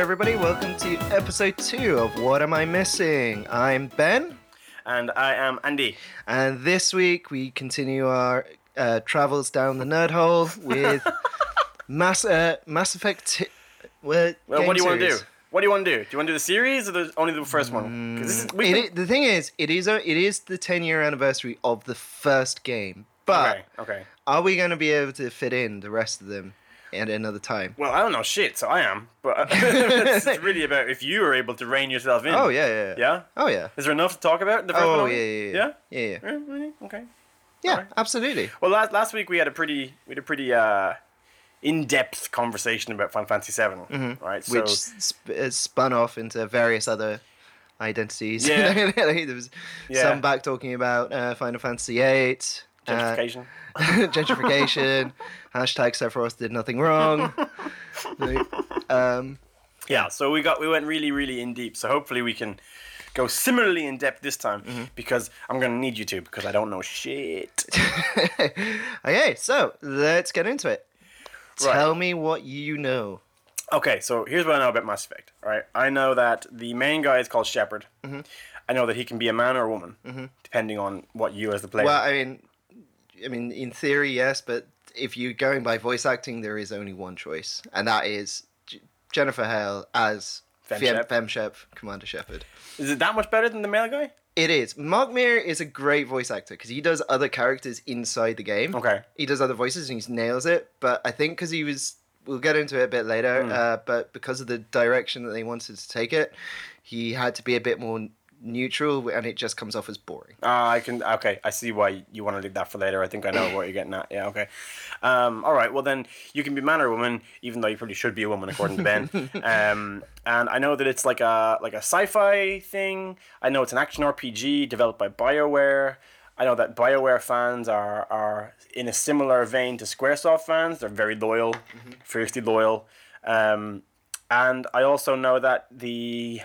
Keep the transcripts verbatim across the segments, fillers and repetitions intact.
everybody. Welcome to episode two of What Am I Missing? I'm Ben. And I am Andy. And this week we continue our uh, travels down the nerd hole with Mass, uh, Mass Effect two. Well, well what do you want to do? What do you want to do? Do you want to do the series or the, only the first one? This is, it, been... The thing is, it is a, it is the ten-year anniversary of the first game. But okay, okay. Are we going to be able to fit in the rest of them at another time? Well, I don't know shit, so I am. But it's really about if you are able to rein yourself in. Oh, yeah, yeah. Yeah? Yeah? Oh, yeah. Is there enough to talk about in the first oh, one? Oh, yeah, yeah, yeah. Yeah? Yeah, yeah. Really? Okay. Yeah, right. Absolutely. Well, last last week we had a pretty we had a pretty uh, in-depth conversation about Final Fantasy seven, mm-hmm. right? So, which sp- spun off into various other identities. Yeah. there was yeah. some back talking about uh, Final Fantasy eight. Gentrification. Uh, gentrification. Hashtag Sephiroth did nothing wrong. um, yeah, so we got we went really, really in deep. So hopefully we can go similarly in depth this time, mm-hmm. because I'm going to need you to, because I don't know shit. Okay, so let's get into it. Right. Tell me what you know. Okay, so here's what I know about Mass Effect. All right, I know that the main guy is called Shepard. Mm-hmm. I know that he can be a man or a woman, mm-hmm. depending on what you as the player. Well, I mean, I mean, in theory, yes, but if you're going by voice acting, there is only one choice, and that is J- Jennifer Hale as Fem-Shep. Fem-Shep, Commander Shepard. Is it that much better than the male guy? It is. Mark Meer is a great voice actor because he does other characters inside the game. Okay. He does other voices and he nails it, but I think because he was, we'll get into it a bit later, mm. uh, but because of the direction that they wanted to take it, he had to be a bit more neutral, and it just comes off as boring. Uh, I can okay. I see why you want to leave that for later. I think I know what you're getting at. Yeah, okay. Um, all right. Well, then you can be man or woman, even though you probably should be a woman according to Ben. um, and I know that it's like a like a sci-fi thing. I know it's an action R P G developed by BioWare. I know that BioWare fans are are in a similar vein to SquareSoft fans. They're very loyal, mm-hmm. fiercely loyal. Um, and I also know that the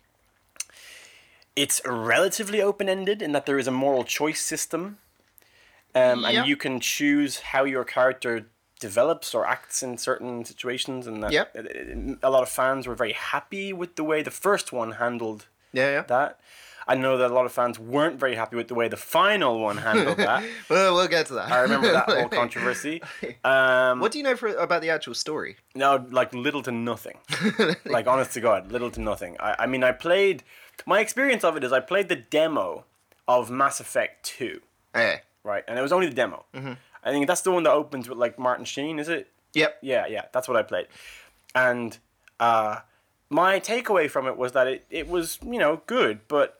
It's relatively open-ended in that there is a moral choice system, um, and yep. you can choose how your character develops or acts in certain situations. And that yep. a lot of fans were very happy with the way the first one handled yeah, yeah. that. I know that a lot of fans weren't very happy with the way the final one handled that. Well, we'll get to that. I remember that whole controversy. Um, what do you know for, about the actual story? No, like little to nothing. Like, honest to God, little to nothing. I, I mean, I played... My experience of it is I played the demo of Mass Effect two. Okay. Right, and it was only the demo. Mm-hmm. I think that's the one that opens with, like, Martin Sheen, is it? Yep. Yeah, yeah, that's what I played. And uh, my takeaway from it was that it, it was, you know, good, but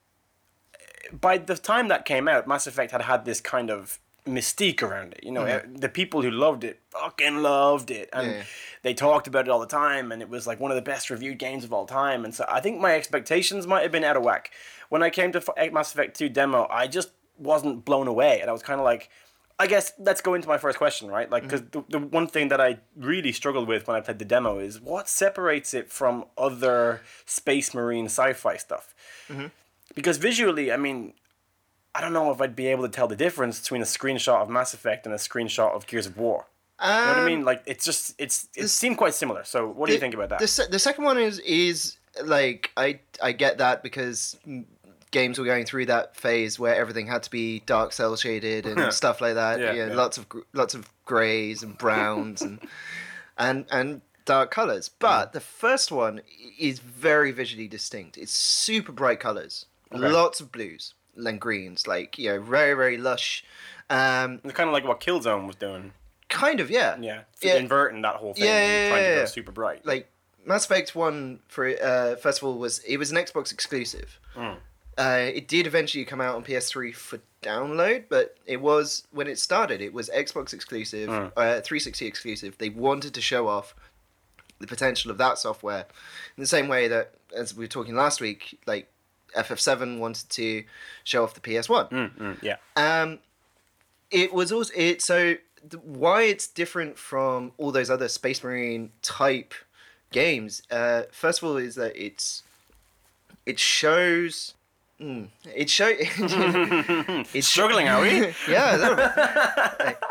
by the time that came out, Mass Effect had had this kind of mystique around it. You know, mm-hmm. the people who loved it fucking loved it, and yeah. they talked about it all the time, and it was like one of the best reviewed games of all time. And so I think my expectations might have been out of whack. When I came to Mass Effect two demo, I just wasn't blown away, and I was kind of like, I guess let's go into my first question, right? Like, because mm-hmm. the, the one thing that I really struggled with when I played the demo is what separates it from other Space Marine sci-fi stuff. Mm-hmm. Because visually, I mean, I don't know if I'd be able to tell the difference between a screenshot of Mass Effect and a screenshot of Gears of War. Um, you know what I mean? Like, it's just, it's it seemed quite similar. So what do the, you think about that? The, se- the second one is, is like, I I get that because games were going through that phase where everything had to be dark cell shaded and stuff like that. Yeah, you know, yeah. Lots of lots of greys and browns and and and dark colors. But mm. the first one is very visually distinct. It's super bright colors. Okay. Lots of blues and greens, like, you know, very, very lush. Um, it's kind of like what Killzone was doing. Kind of, yeah. Yeah, yeah. Inverting that whole thing yeah, and yeah, trying yeah, to go yeah. super bright. Like, Mass Effect one, for uh, first of all, was it was an Xbox exclusive. Mm. Uh, it did eventually come out on P S three for download, but it was, when it started, it was Xbox exclusive, mm. uh, three sixty exclusive. They wanted to show off the potential of that software in the same way that, as we were talking last week, like, F F seven wanted to show off the P S one. Mm, mm, yeah. Um, it was also it so the, why it's different from all those other Space Marine type games. Uh, first of all, is that it's it shows. Mm, it show. it's struggling, are we? Yeah. A little bit. Like,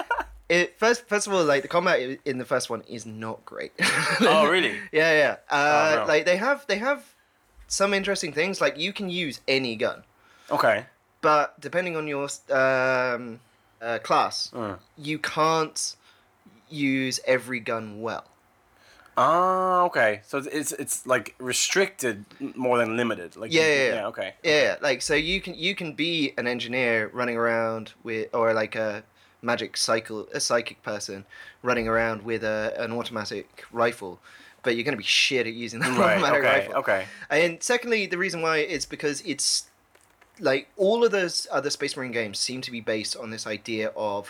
It first, first of all, like the combat i- in the first one is not great. Oh, really? Yeah, yeah. Uh, Oh, no. Like they have, they have some interesting things. Like you can use any gun, Okay. but depending on your um, uh, class, Mm. you can't use every gun well. Ah, okay. So it's it's, it's like restricted more than limited. Like Yeah, you- yeah, yeah. yeah. Okay. Yeah, yeah, like so you can you can be an engineer running around with, or like a magic cycle, a psychic person running around with a an automatic rifle, but you're going to be shit at using that Right. automatic Okay. rifle. Okay. And secondly, the reason why is because it's like all of those other Space Marine games seem to be based on this idea of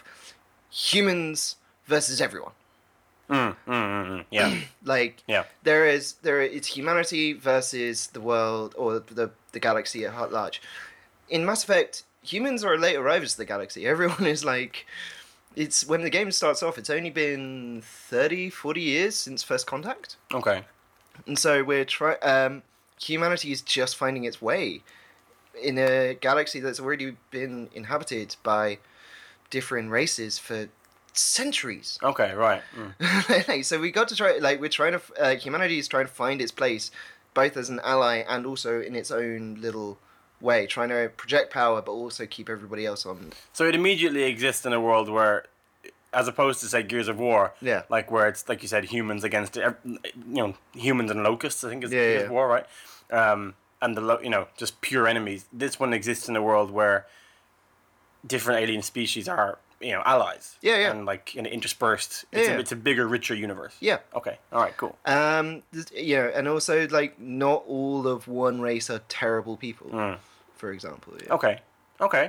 humans versus everyone. Mm, mm, mm, mm. Yeah. Like Yeah. there is there it's humanity versus the world or the the galaxy at large. In Mass Effect, humans are late arrivals to the galaxy. Everyone is like, it's when the game starts off. It's only been thirty, forty years since first contact, Okay. and so we're try. Um, humanity is just finding its way in a galaxy that's already been inhabited by different races for centuries. Okay. Right. Mm. Like, so we got to try, like we're trying to uh, humanity is trying to find its place both as an ally and also in its own little way, trying to project power but also keep everybody else on. So it immediately exists in a world where, as opposed to say Gears of War, Yeah. like where it's like you said, humans against ev- you know humans and locusts. I think is Yeah, Gears yeah. of War, right? Um, and the lo- you know just pure enemies. This one exists in a world where different alien species are you know allies. Yeah, yeah. And like you know, interspersed. It's, Yeah. a, it's a bigger, richer universe. Yeah. Okay. All right. Cool. Um, th- you know, and also like not all of one race are terrible people, Mm. for example. Yeah. Okay. Okay.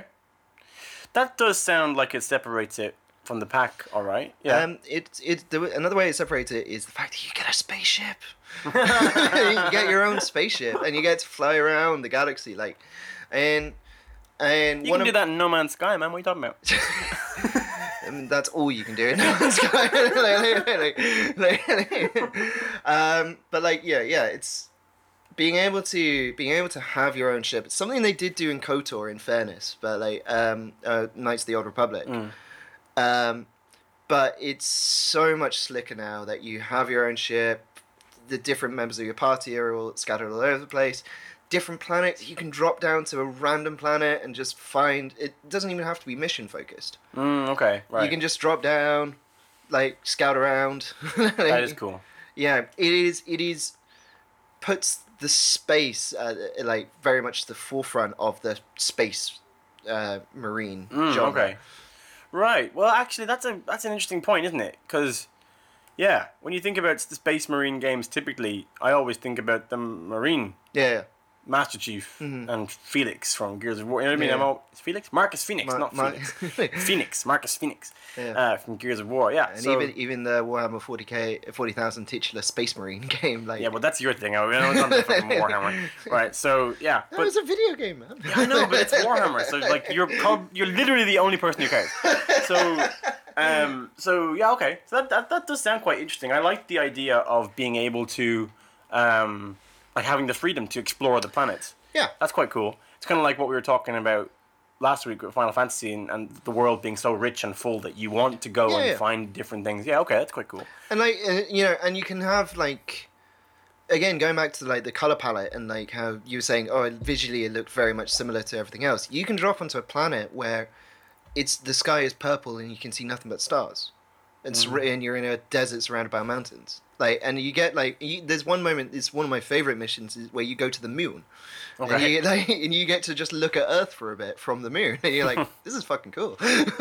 That does sound like it separates it from the pack. All right. Yeah. Um, it it the, another way it separates it is the fact that you get a spaceship. You get your own spaceship and you get to fly around the galaxy, like, and and you one can of do that in No Man's Sky, man. What are you talking about? I mean, that's all you can do in No Man's Sky. Like, like, like, like, um, but like, yeah, yeah, it's being able to being able to have your own ship. It's something they did do in KOTOR, in fairness, but like um, uh, Knights of the Old Republic. Mm. Um, but it's so much slicker now that you have your own ship. The different members of your party are all scattered all over the place. Different planets, you can drop down to a random planet and just find. It doesn't even have to be mission focused. Mm, okay. Right. You can just drop down, like scout around. That is cool. Yeah, it is. It is puts the space uh, like very much the forefront of the space uh, marine Mm, genre. okay. Right. Well, actually, that's a that's an interesting point, isn't it? Because, yeah, when you think about the Space Marine games, typically, I always think about the Marine Yeah. Master Chief Mhm. and Felix from Gears of War. You know what I mean? Yeah. I'm all, it's Felix? Marcus Phoenix, Ma- not Ma- Felix. Phoenix, Marcus Phoenix, Yeah. uh, from Gears of War. Yeah. And so, even even the Warhammer forty K forty thousand titular Space Marine game, like yeah, well, that's your thing. I mean, I was on the fucking Warhammer. Right. So yeah, that but was a video game, man. yeah, I know, but it's Warhammer. So like, you're called, you're literally the only person who cares. So. Um, so yeah, okay. So that, that that does sound quite interesting. I like the idea of being able to, um, like having the freedom to explore the planets. Yeah. That's quite cool. It's kind of like what we were talking about last week with Final Fantasy and, and the world being so rich and full that you want to go Yeah, and yeah. find different things. Yeah, okay, that's quite cool. And like uh, you know, and you can have like, again going back to like the color palette and like how you were saying, oh, visually it looked very much similar to everything else. You can drop onto a planet where it's the sky is purple and you can see nothing but stars, and, Mm. sur- and you're in a desert surrounded by mountains. Like, and you get like, you, there's one moment. It's one of my favorite missions is where you go to the moon, and Okay. you like, and you get to just look at Earth for a bit from the moon, and you're like, this is fucking cool.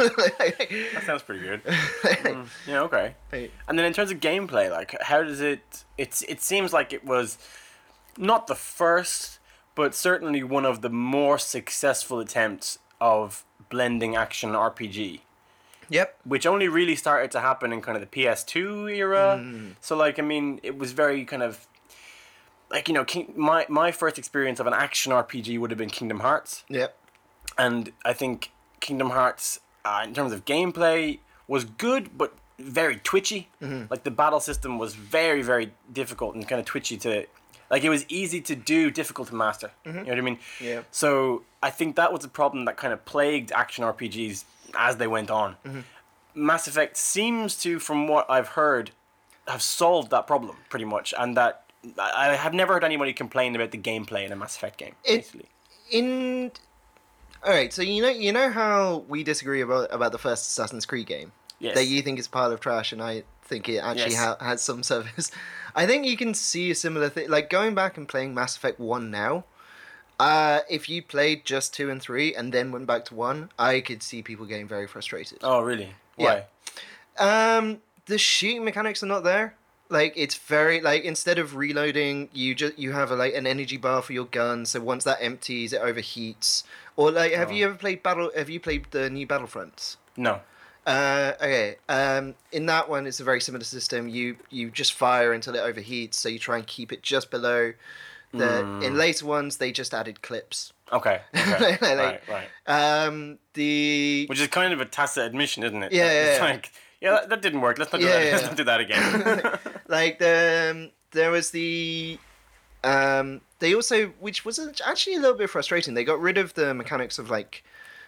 That sounds pretty good. Mm, yeah, okay. Like, And then in terms of gameplay, like how does it? It's it seems like it was not the first, but certainly one of the more successful attempts of blending action and R P G. Yep. Which only really started to happen in kind of the P S two era. Mm. So like I mean, it was very kind of like you know, King, my my first experience of an action R P G would have been Kingdom Hearts, Yep. and I think Kingdom Hearts, uh, in terms of gameplay, was good but very twitchy. Mm-hmm. Like the battle system was very very difficult and kind of twitchy to. Like it was easy to do, difficult to master. You know what I mean? Yeah. So I think that was a problem that kind of plagued action R P Gs as they went on. Mass Effect seems to, from what I've heard, have solved that problem pretty much, and that I have never heard anybody complain about the gameplay in a Mass Effect game. It- Basically, In all right, so you know you know how we disagree about about the first Assassin's Creed game. yes, That you think is a pile of trash, and I think it actually Yes. ha- has some service. I think you can see a similar thing. Like going back and playing Mass Effect One now. Uh, if you played just two and three and then went back to one, I could see people getting very frustrated. Oh, really? Yeah. Why? Um, the shooting mechanics are not there. Like it's very like instead of reloading, you just you have a, like an energy bar for your gun. So once that empties, it overheats. Or like, have Oh. you ever played battle? Have you played the new Battlefronts? No. Uh, okay. Um, in that one, it's a very similar system. You you just fire until it overheats. So you try and keep it just below. The Mm. in later ones, they just added clips. Okay. okay. Like- right. Right. Um, the Which is kind of a tacit admission, isn't it? Yeah, That- yeah, It's yeah. like, yeah, that, that didn't work. Let's not do Yeah, that. yeah, Let's yeah. not do that again. like the um, there was the um, they also which was actually a little bit frustrating. They got rid of the mechanics of like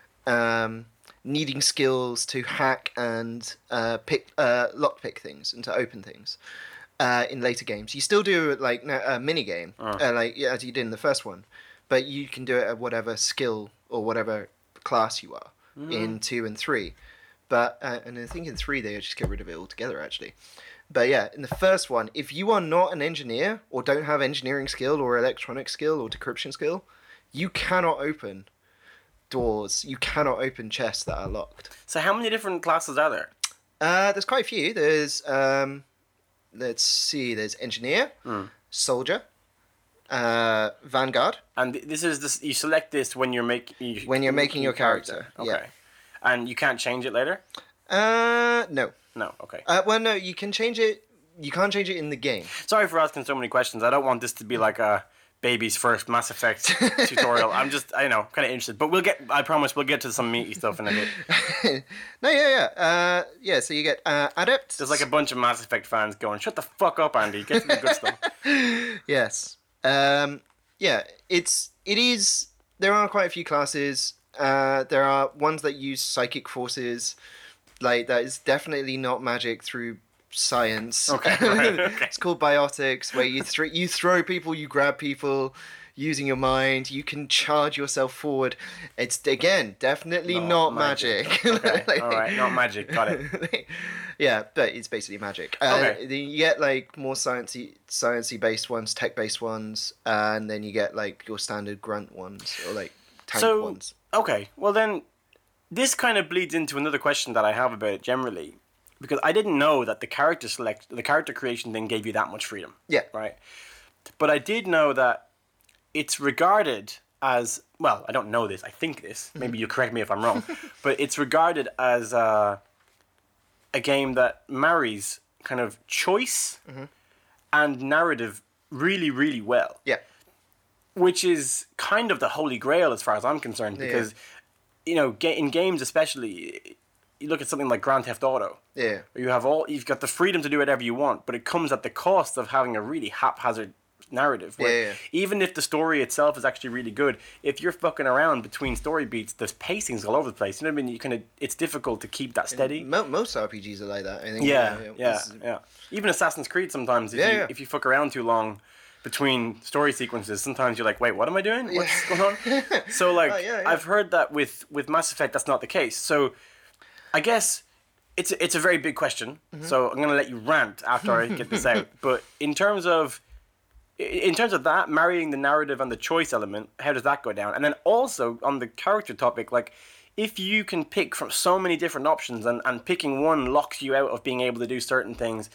um, needing skills to hack and uh, pick uh, lockpick things and to open things. Uh, in later games, you still do like no- a mini game, Uh. uh, like yeah, as you did in the first one, but you can do it at whatever skill or whatever class you are in two and three. But uh, and I think in three they just get rid of it altogether actually. But yeah, in the first one, if you are not an engineer or don't have engineering skill or electronic skill or decryption skill, you cannot open doors. You cannot open chests that are locked. So how many different classes are there? Uh, there's quite a few. There's um, let's see. There's engineer, Mm. soldier, uh, vanguard. And th- this is this. You select this when you're making When you're making your character, Okay. yeah. And you can't change it later. Uh, no. No. Okay. Uh, well, no. You can change it. You can't change it in the game. Sorry for asking so many questions. I don't want this to be like a baby's first Mass Effect tutorial. I'm just, I know, kind of interested. But we'll get. I promise we'll get to some meaty stuff in a bit. No, yeah, yeah. Uh, yeah. So you get uh, adept. There's like a bunch of Mass Effect fans going, "Shut the fuck up, Andy. Get to the good stuff." Yes. Um, yeah, it's it is. There are quite a few classes. Uh, there are ones that use psychic forces. Like that is definitely not magic through science. Okay, right, okay. It's called biotics, where you throw you throw people, you grab people, using your mind. You can charge yourself forward. It's again definitely Not not, magic. magic. Okay, Like- all right, not magic. Got it. Yeah, but it's basically magic. Uh, Okay. Then you get like more sciencey, sciencey based ones, tech based ones, and then you get like your standard grunt ones or like tank So- ones. Okay, well then, this kind of bleeds into another question that I have about it generally, because I didn't know that the character select, the character creation thing gave you that much freedom. Yeah. Right. But I did know that it's regarded as, well, I don't know this. I think this. Maybe you correct me if I'm wrong, but it's regarded as a, a game that marries kind of choice and narrative really, really well. Yeah. Which is kind of the holy grail as far as I'm concerned, because you know, ga- in games especially, you look at something like Grand Theft Auto, Yeah. where you have all you've got the freedom to do whatever you want, but it comes at the cost of having a really haphazard narrative. Where Yeah, yeah. even if the story itself is actually really good, if you're fucking around between story beats, the pacing's all over the place. You know what I mean? You kind of it's difficult to keep that steady. Mo- most R P Gs are like that. I think. Yeah, yeah, This is- yeah. Even Assassin's Creed sometimes, if Yeah, you yeah. if you fuck around too long between story sequences, sometimes you're like, wait, what am I doing? What's going on? So like, Oh, yeah, yeah. I've heard that with with Mass Effect, that's not the case. So I guess it's a, it's a very big question. Mm-hmm. So I'm gonna let you rant after I get this out. But in terms of i- in terms of that, marrying the narrative and the choice element, how does that go down? And then also on the character topic, like if you can pick from so many different options and, and picking one locks you out of being able to do certain things,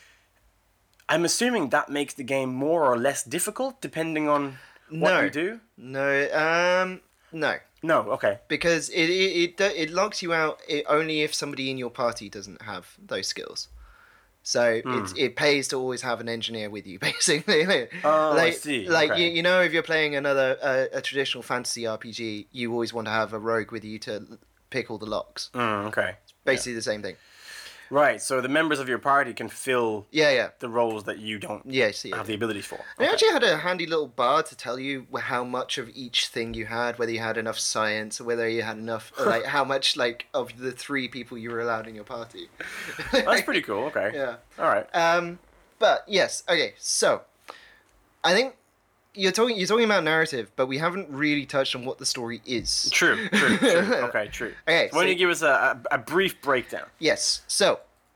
I'm assuming that makes the game more or less difficult depending on what No. you do? No. Um. No. No, okay. Because it it it, do- it locks you out i only if somebody in your party doesn't have those skills. So Hmm. it's, it pays to always have an engineer with you, basically. Oh, I like, see, Like okay. you, you know, if you're playing another uh, a traditional fantasy R P G, you always want to have a rogue with you to pick all the locks. Mm, okay. Basically the same thing. Right, so the members of your party can fill Yeah, yeah. the roles that you don't Yes, yeah. have the abilities for. They Okay. actually had a handy little bar to tell you wh- how much of each thing you had, whether you had enough science or whether you had enough, or like how much like of the three people you were allowed in your party. That's pretty cool. Okay. Yeah. All right. Um, but yes, okay. So, I think you're talking you're talking about narrative, but we haven't really touched on what the story is. True. True. True. Okay. True. Okay. So why don't so- you give us a, a, a brief breakdown? Yes. So,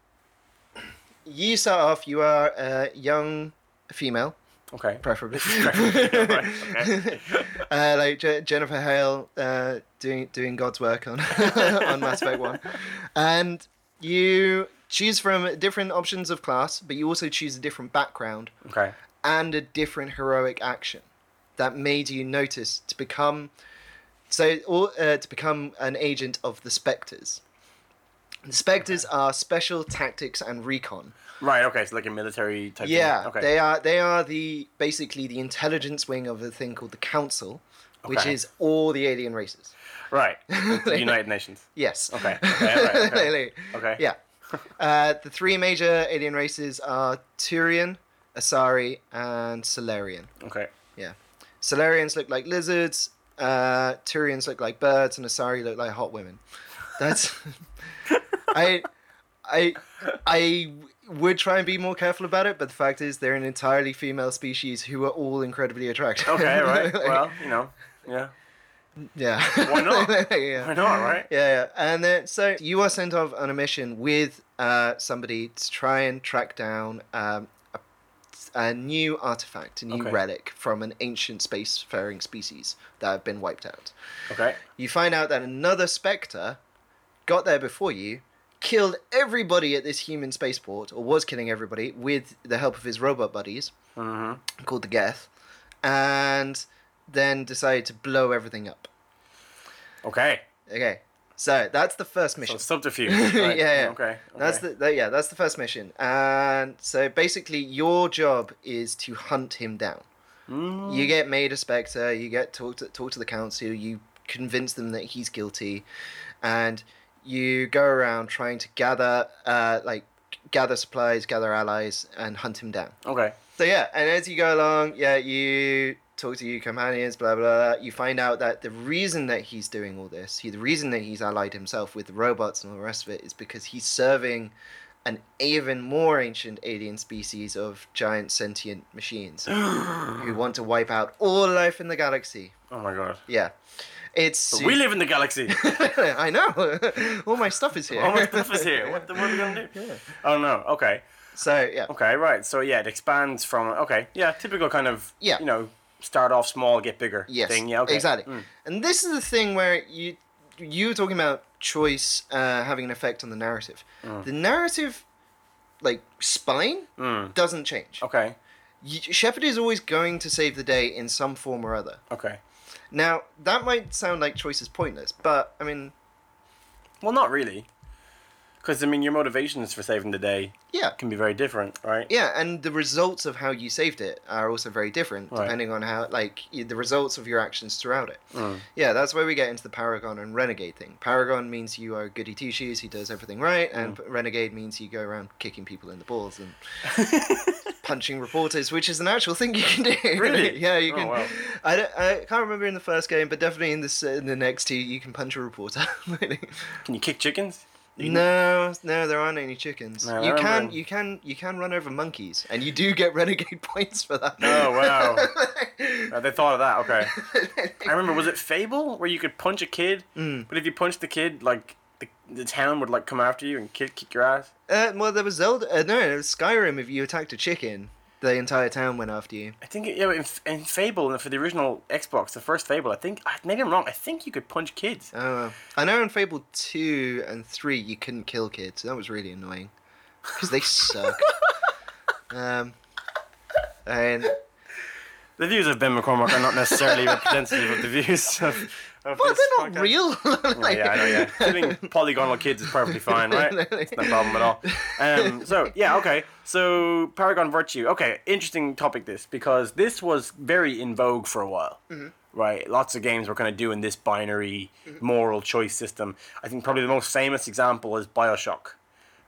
you start off. You are a young female, Okay. preferably. Right, okay. uh, like Je- Jennifer Hale uh, doing doing God's work on on Mass Effect One, and you choose from different options of class, but you also choose a different background Okay. and a different heroic action that made you notice to become so or uh, to become an agent of the Spectres. The Spectres are special tactics and recon. Right. Okay. So like a military type. Yeah, Thing. Okay. they are they are the basically the intelligence wing of a thing called the Council, which Okay. is all the alien races. Right. The United Nations. Yes. Okay. Okay. All right, okay. Okay. Yeah. Uh, the three major alien races are Turian, Asari, and Solarian. Okay. Solarians look like lizards, uh, Turians look like birds, and Asari look like hot women. That's... I... I... I would try and be more careful about it, but the fact is they're an entirely female species who are all incredibly attractive. Okay. Right. Well, you know. Yeah. Yeah. Why not? yeah. Why not? Right. Yeah, yeah. And then, so you are sent off on a mission with uh, somebody to try and track down um, a, a new artifact, a new Okay. relic from an ancient spacefaring species that have been wiped out. Okay. You find out that another Spectre got there before you, killed everybody at this human spaceport, or was killing everybody with the help of his robot buddies, Mm-hmm. called the Geth, and then decided to blow everything up. Okay. Okay, so that's the first So mission. subterfuge. Yeah, Right. yeah. Okay. That's okay. the, the yeah, that's the first mission. And so basically, your job is to hunt him down. Mm. You get made a Spectre. You get talk to talk to the council. You convince them that he's guilty, and you go around trying to gather, uh, like gather supplies, gather allies, and hunt him down. Okay. So yeah, and as you go along, yeah, you talk to your companions, blah, blah, blah. You find out that the reason that he's doing all this, he, the reason that he's allied himself with the robots and all the rest of it, is because he's serving an even more ancient alien species of giant sentient machines who want to wipe out all life in the galaxy. Oh my god. Yeah. It's... But we live in the galaxy. I know. All my stuff is here. All my stuff is here. What, the, what are we gonna do? Yeah. Oh no. Okay. So, yeah. Okay. Right. So yeah, it expands from. Okay. Yeah. Typical kind of. Yeah. You know, start off small, get bigger. Yes, Thing. Yeah. Okay. exactly. Mm. And this is the thing where you you were talking about choice uh, having an effect on the narrative. Mm. The narrative, like spine, Mm. doesn't change. Okay. Y- Shepard is always going to save the day in some form or other. Okay. Now that might sound like choice is pointless, but I mean, Well, not really. Because I mean, your motivations for saving the day yeah, can be very different, right? yeah, and the results of how you saved it are also very different Right. depending on how, like, y- the results of your actions throughout it. Mm. Yeah, that's where we get into the Paragon and Renegade thing. Paragon means you are goody two shoes, he does everything right, and Mm. Renegade means you go around kicking people in the balls and punching reporters, which is an actual thing you can do. Really? yeah, you Oh, can. wow. I, don't, I can't remember in the first game, but definitely in this uh, in the next two, you can punch a reporter. Can you kick chickens? You can- No, no, there aren't any chickens. No, I you can, remember- you can, you can run over monkeys, and you do get renegade points for that. Oh wow. Uh, they thought of that. Okay. I remember. Was it Fable where you could punch a kid, Mm. but if you punched the kid, like the, the town would like come after you and kick kick your ass? Uh, well, there was Zelda. Uh, no, it was Skyrim. If you attacked a chicken, the entire town went after you. I think yeah, in, in Fable for the original Xbox, the first Fable, I think I- maybe I'm wrong. I think you could punch kids. Oh, I know in Fable two and three you couldn't kill kids. That was really annoying because they suck. um, and The views of Ben McCormack are not necessarily representative of the views of. of well, this they're not podcast. real. Oh, yeah, I know. Yeah, killing polygonal kids is perfectly fine, right? It's no problem at all. Um, so yeah, okay. So Paragon Virtue. Okay, interesting topic this because this was very in vogue for a while. Mm-hmm. Right, lots of games were kind of doing this binary moral choice system. I think probably the most famous example is Bioshock.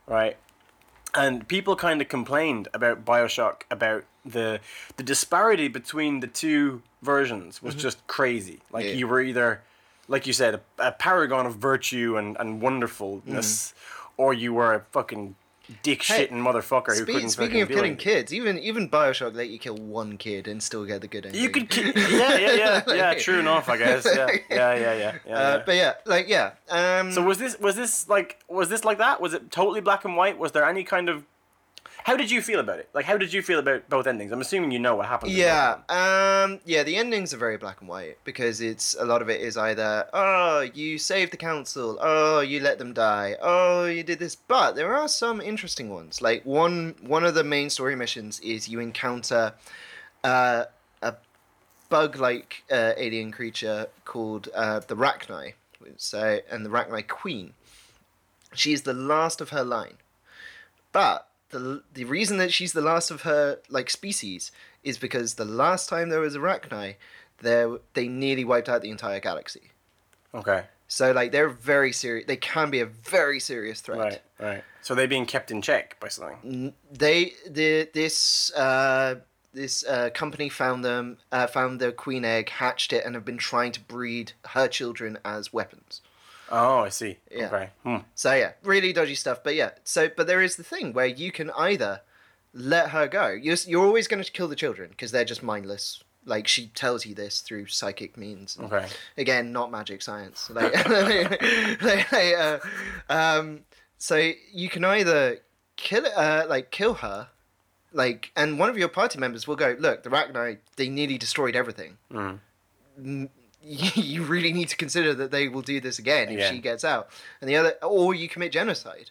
right? And people kind of complained about Bioshock, about the the disparity between the two versions was mm-hmm. just crazy. Like yeah. you were either, like you said, a, a paragon of virtue and, and wonderfulness, mm. or you were a fucking dick shitting hey, motherfucker who spe- couldn't Speaking of killing anything. kids, even even Bioshock let you kill one kid and still get the good ending. You could, ki- yeah, yeah, yeah, like, yeah. True enough, I guess. Yeah, yeah, yeah, yeah. yeah, uh, yeah. But yeah, like yeah. Um, so was this was this like was this like that? Was it totally black and white? Was there any kind of How did you feel about it? Like, how did you feel about both endings? I'm assuming you know what happened. Yeah, um, yeah. The endings are very black and white because it's a lot of it is either oh you saved the council, oh you let them die, oh you did this. But there are some interesting ones. Like one one of the main story missions is you encounter uh, a bug-like uh, alien creature called uh, the Rachni. So and the Rachni Queen. She's the last of her line, but The the reason that she's the last of her like species is because the last time there was Arachni, there they nearly wiped out the entire galaxy. Okay. So like they're very serious. They can be a very serious threat. Right. Right. So they're being kept in check by something. They the this uh, this uh, company found them uh, found the queen egg, hatched it, and have been trying to breed her children as weapons. Oh, I see. Yeah. Okay. Hmm. So yeah, really dodgy stuff. But yeah, so but there is the thing where you can either let her go. You're you're always going to kill the children because they're just mindless. Like she tells you this through psychic means. Okay. Again, not magic science. Like, like, uh, um, so you can either kill uh, like kill her, like, and one of your party members will go, look, the Rachni, they nearly destroyed everything. Mm. You really need to consider that they will do this again if yeah. she gets out, and the other, or you commit genocide.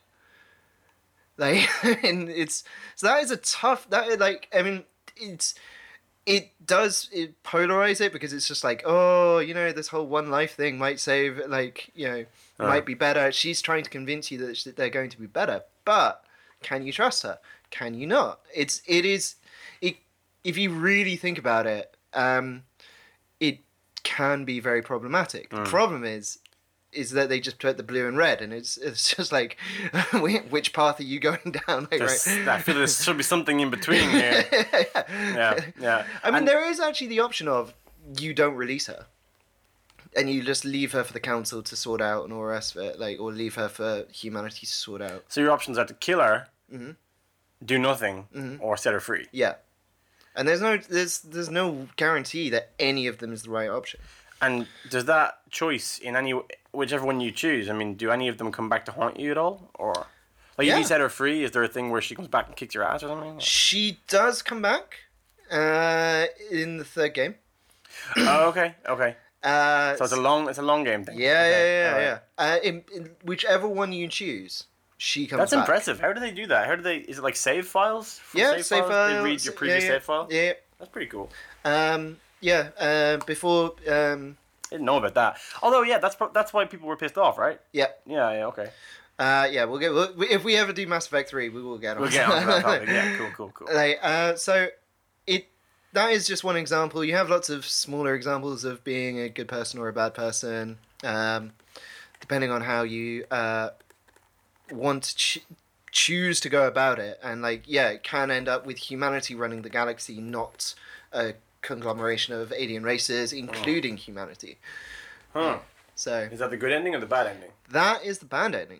Like, and it's so that is a tough. That like, I mean, it's it does it polarize it because it's just like, oh, you know, this whole one life thing might save, like, you know, uh. might be better. She's trying to convince you that they're going to be better, but can you trust her? Can you not? It's it is, it if you really think about it, um, it. can be very problematic. Mm. The problem is is that they just put the blue and red, and it's it's just like, which path are you going down? Like, right? I feel there should be something in between here. yeah. yeah, yeah. I mean, and there is actually the option of you don't release her, and you just leave her for the council to sort out and all the rest of it, like, or leave her for humanity to sort out. So your options are to kill her, mm-hmm. do nothing, mm-hmm. or set her free. Yeah. And there's no there's there's no guarantee that any of them is the right option. And does that choice in any whichever one you choose, I mean, do any of them come back to haunt you at all, or like yeah. if you set her free, is there a thing where she comes back and kicks your ass or something? She does come back, uh, in the third game. Oh, okay, okay. Uh, so it's a long it's a long game thing. Yeah, okay. yeah, yeah, right. yeah. Uh, in, in whichever one you choose. She comes That's back. impressive. How do they do that? How do they? Is it like save files? Yeah, save, save files? files. They read your previous yeah, yeah, save file. Yeah, that's pretty cool. Um, yeah. Uh, before. Um, I didn't know about that. Although, yeah, that's pro- that's why people were pissed off, right? Yeah. Yeah. Yeah. Okay. Uh, yeah, we'll get. We'll, if we ever do Mass Effect three, we will get on. We'll get on that topic. Yeah. Cool. Cool. Cool. Like, uh, so it. That is just one example. You have lots of smaller examples of being a good person or a bad person, um, depending on how you uh, want to. Ch- choose to go about it, and like yeah it can end up with humanity running the galaxy, not a conglomeration of alien races including oh. humanity. Huh. So is that the good ending or the bad ending? That is the bad ending.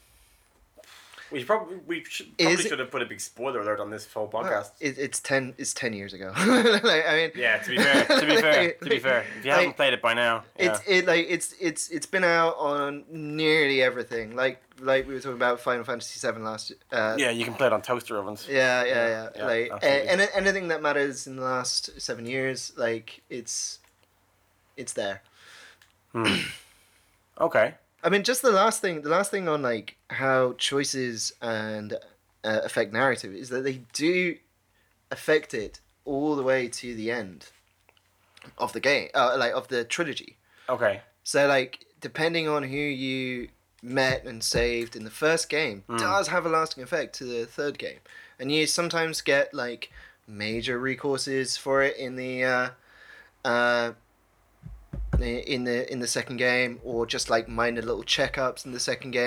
We probably we should, probably should have put a big spoiler alert on this whole podcast. Well, it, it's ten it's ten years ago. like, I mean, yeah. To be fair, to be fair, to be fair, if you haven't like, played it by now, yeah. it's it like it's it's it's been out on nearly everything. Like like we were talking about Final Fantasy seven last. Uh, yeah, you can play it on toaster ovens. Yeah, yeah, yeah. yeah like absolutely. and anything that matters in the last seven years, like it's it's there. Hmm. Okay. I mean, just the last thing, the last thing on like how choices and uh, affect narrative is that they do affect it all the way to the end of the game, uh, like of the trilogy. Okay. So like, depending on who you met and saved in the first game, mm. does have a lasting effect to the third game, and you sometimes get like major recourses for it in the. Uh, uh, in the in the second game, or just like minor little checkups in the second game,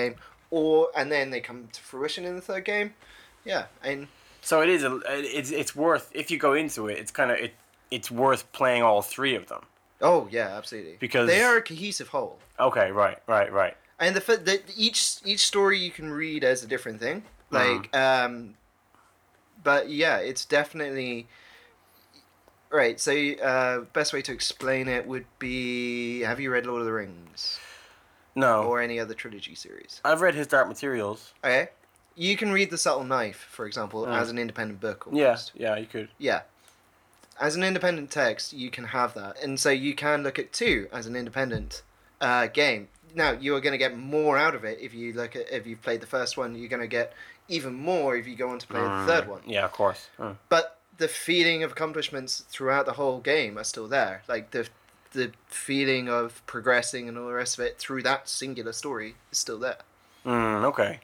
or and then they come to fruition in the third game. Yeah, and So it is a, it's it's worth, if you go into it, it's kind of it it's worth playing all three of them. oh yeah, absolutely, Because- they are a cohesive whole. Okay, right, right, right. And the, f- the each each story you can read as a different thing, like um, but yeah, it's definitely right. So uh, best way to explain it would be: have you read Lord of the Rings No, or any other trilogy series? I've read his Dark Materials. Okay, you can read The Subtle Knife, for example, Mm. as an independent book. Yeah, Almost. yeah, you could. Yeah. As an independent text, you can have that, and so you can look at two as an independent uh, game. Now you are going to get more out of it if you look at if you've played the first one. You're going to get even more if you go on to play Mm, the third one. Yeah, of course. Mm. But the feeling of accomplishments throughout the whole game are still there. Like the the feeling of progressing and all the rest of it through that singular story is still there. Mm, okay.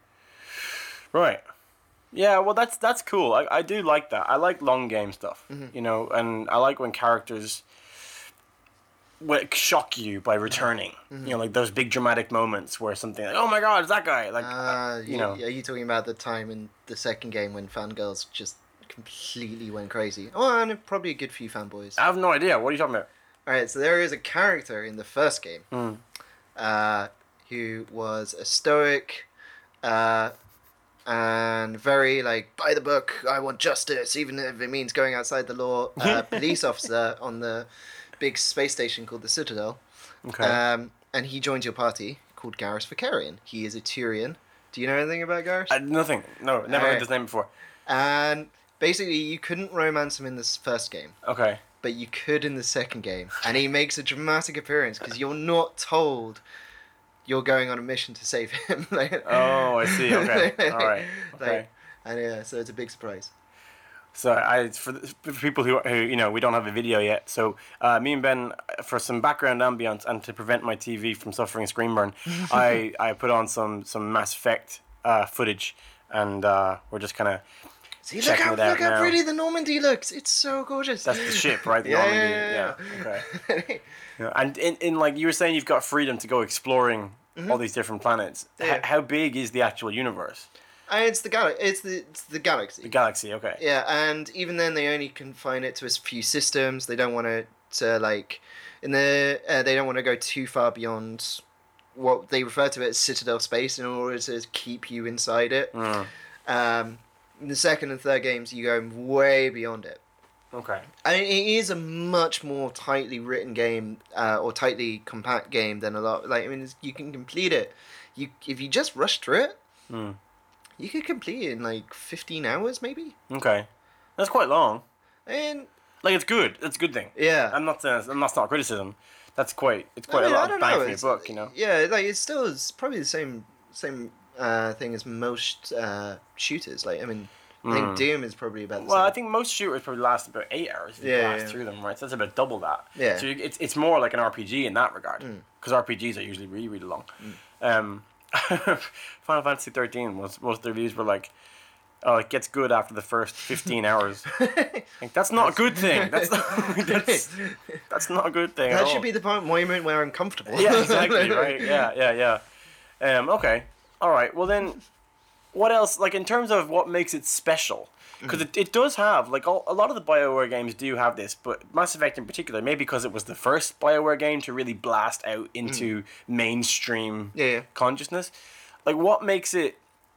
Right. Yeah, well, that's that's cool. I, I do like that. I like long game stuff, Mhm. you know, and I like when characters w- shock you by returning. Mm-hmm. You know, like those big dramatic moments where something like, oh my god, it's that guy. Like, Uh, you you know. Are you talking about the time in the second game when fangirls just completely went crazy? Oh, and probably a good few fanboys. I have no idea. What are you talking about? Alright, so there is a character in the first game Mm. uh, who was a stoic uh, and very, like, by the book, I want justice, even if it means going outside the law, uh, police officer on the big space station called the Citadel. Okay. Um, and he joined your party called Garrus Vakarian. He is a Turian. Do you know anything about Garrus? I, nothing. No, never Alright. heard this name before. And basically, you couldn't romance him in this first game. Okay. But you could in the second game, and he makes a dramatic appearance because you're not told you're going on a mission to save him. Like- Oh, I see. Okay. All right. Okay. Like, and yeah, so it's a big surprise. So I for, the, for people who, who you know we don't have a video yet. So uh, me and Ben, for some background ambience and to prevent my T V from suffering screen burn, I, I put on some some Mass Effect uh, footage, and uh, we're just kind of See, look checking how it out look how now. pretty the Normandy looks. It's so gorgeous. That's the ship, right? The Yeah, Normandy. yeah, Yeah. Okay. Yeah. And in, in like you were saying, you've got freedom to go exploring all these different planets. H- Yeah. how big is the actual universe? And it's the gal- It's the it's the galaxy. The galaxy. Okay. Yeah, and even then they only confine it to a few systems. They don't want to to like in the uh, they don't want to go too far beyond what they refer to it as Citadel space in order to keep you inside it. Mm. Um, in the second and third games, you go way beyond it. Okay. I mean, it is a much more tightly written game uh, or tightly compact game than a lot. Like I mean, it's- you can complete it. You if you just rush through it, Mm. you could complete it in like fifteen hours, maybe. Okay. That's quite long. And Like it's good. It's a good thing. yeah, I'm not saying and that's not criticism. That's quite. It's quite I mean, a I lot don't of bang know, for your it's- buck, you know. Yeah, like it's still it's probably the same same uh, thing as most uh, shooters. Like I mean, I think Mm. Doom is probably about the Well, same. I think most shooters probably last about eight hours if you Yeah, blast yeah. through them, right? So that's about double that. Yeah. So you, it's it's more like an R P G in that regard, Mm. because R P Gs are usually really really long. Um, Final Fantasy thirteen was most of the reviews were like, oh, it gets good after the first fifteen hours. Like, that's not a good thing. That's not, that's that's not a good thing. at That all. should be the point, moment where I'm comfortable. Yeah, exactly. Right. Yeah, yeah, yeah. Um, okay. All right. Well, then, what else? Like in terms of what makes it special, because it, it does have like all, a lot of the BioWare games do have this, but Mass Effect in particular, maybe because it was the first BioWare game to really blast out into mainstream Yeah, yeah. consciousness. Like, what makes it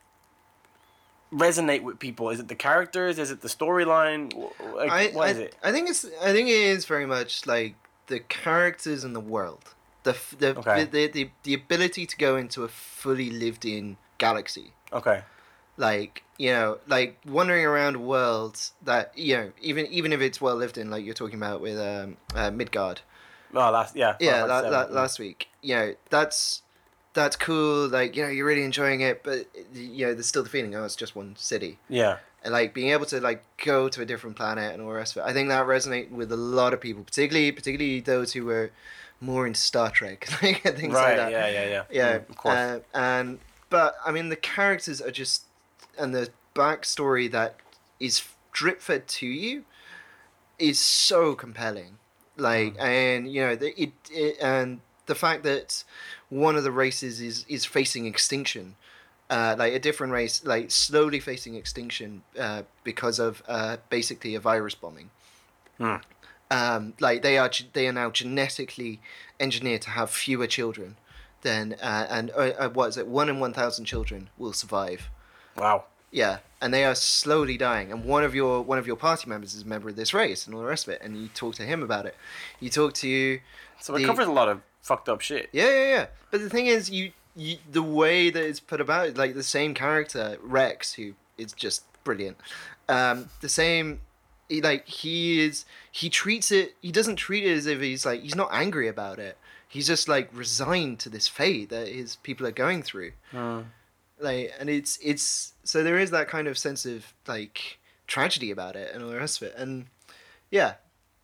resonate with people? Is it the characters? Is it the storyline? Wh- Like, I, what I, is it? I think it's I think it is very much like the characters and the world. The f- the, Okay. the, the the ability to go into a fully lived in galaxy. Okay. Like, you know, like wandering around a world that, you know, even even if it's well lived in, like you're talking about with um uh, Midgard. Oh, last yeah. Yeah, Final la- Fantasy la- seven, last week. You know, that's that's cool, like, you know, you're really enjoying it, but you know, there's still the feeling, oh, it's just one city. Yeah. And like being able to like go to a different planet and all the rest of it. I think that resonated with a lot of people, particularly particularly those who were more into Star Trek, like things Right. like that. Yeah. Yeah. Yeah. Yeah, Mm, of course. Uh, and but I mean the characters are just and the backstory that is drip fed to you is so compelling. Like Mm. and you know the it, it and the fact that one of the races is is facing extinction. Uh, like a different race, like slowly facing extinction uh, because of uh, basically a virus bombing. Hmm. Um, like they are, they are now genetically engineered to have fewer children than, uh, and uh, uh, what is it? One in one thousand children will survive. Wow. Yeah, and they are slowly dying. And one of your one of your party members is a member of this race, and all the rest of it. And you talk to him about it. You talk to. So it the, covers a lot of fucked up shit. Yeah, yeah, yeah. But the thing is, you. You, the way that it's put about, like the same character Rex, who is just brilliant. Um, the same, he, like he is. He treats it. He doesn't treat it as if he's like he's not angry about it. He's just like resigned to this fate that his people are going through. Mm. Like, and it's it's so there is that kind of sense of like tragedy about it and all the rest of it, and yeah,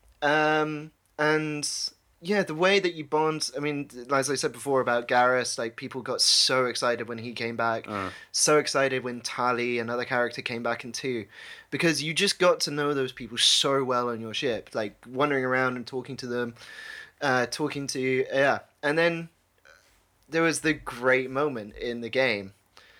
um, and. Yeah, the way that you bond. I mean, as I said before about Garrus, like people got so excited when he came back, Mm. so excited when Tali, another character, came back in two, because you just got to know those people so well on your ship, like wandering around and talking to them, uh, talking to yeah, and then there was the great moment in the game,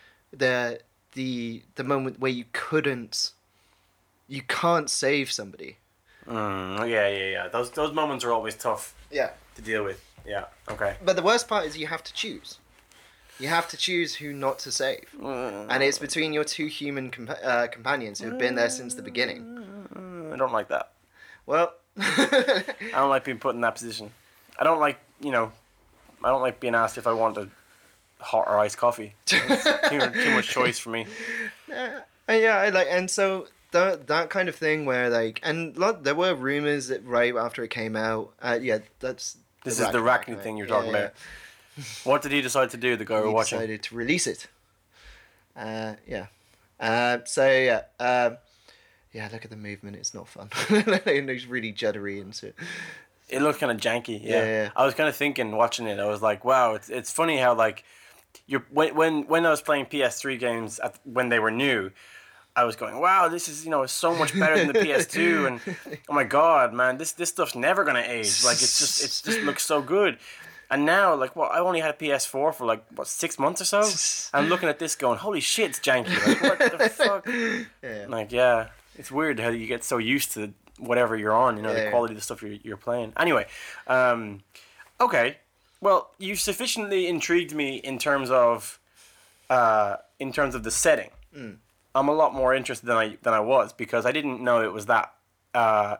the the the moment where you couldn't, you can't save somebody. Mm. Yeah, yeah, yeah. Those those moments are always tough. Yeah. To deal with. Yeah. Okay. But the worst part is you have to choose. You have to choose who not to save. Mm. And it's between your two human compa- uh, companions who have been there since the beginning. Mm, I don't like that. Well... I don't like being put in that position. I don't like, you know, I don't like being asked if I want a hot or iced coffee. It's too, too much choice for me. Uh, yeah, I like, and so... That, that kind of thing where like and lot, there were rumors that right after it came out uh, yeah that's This the is the Ragnarok, Rachni right? thing you're Yeah, talking yeah. about. What did he decide to do, the guy we're He watching? decided to release it uh, yeah uh, so yeah um, yeah look at the movement, it's not fun. It looks really juddery into it. It looked kind of janky, yeah. Yeah, yeah. I was kind of thinking, watching it, I was like, wow, it's it's funny how, like, you're, when, when, when I was playing P S three games at, when they were new, I was going, wow, this is, you know, so much better than the P S two, and oh my god, man, this this stuff's never gonna age. Like, it's just it just looks so good. And now, like, well, I only had a P S four for like what six months or so. I'm looking at this, going, holy shit, it's janky. Like, what the fuck? Yeah. Like, yeah, it's weird how you get so used to whatever you're on. You know, Yeah. the quality of the stuff you're you're playing. Anyway, um, okay, well, you sufficiently intrigued me in terms of, uh, in terms of the setting. Mm. I'm a lot more interested than I than I was, because I didn't know it was that. Uh,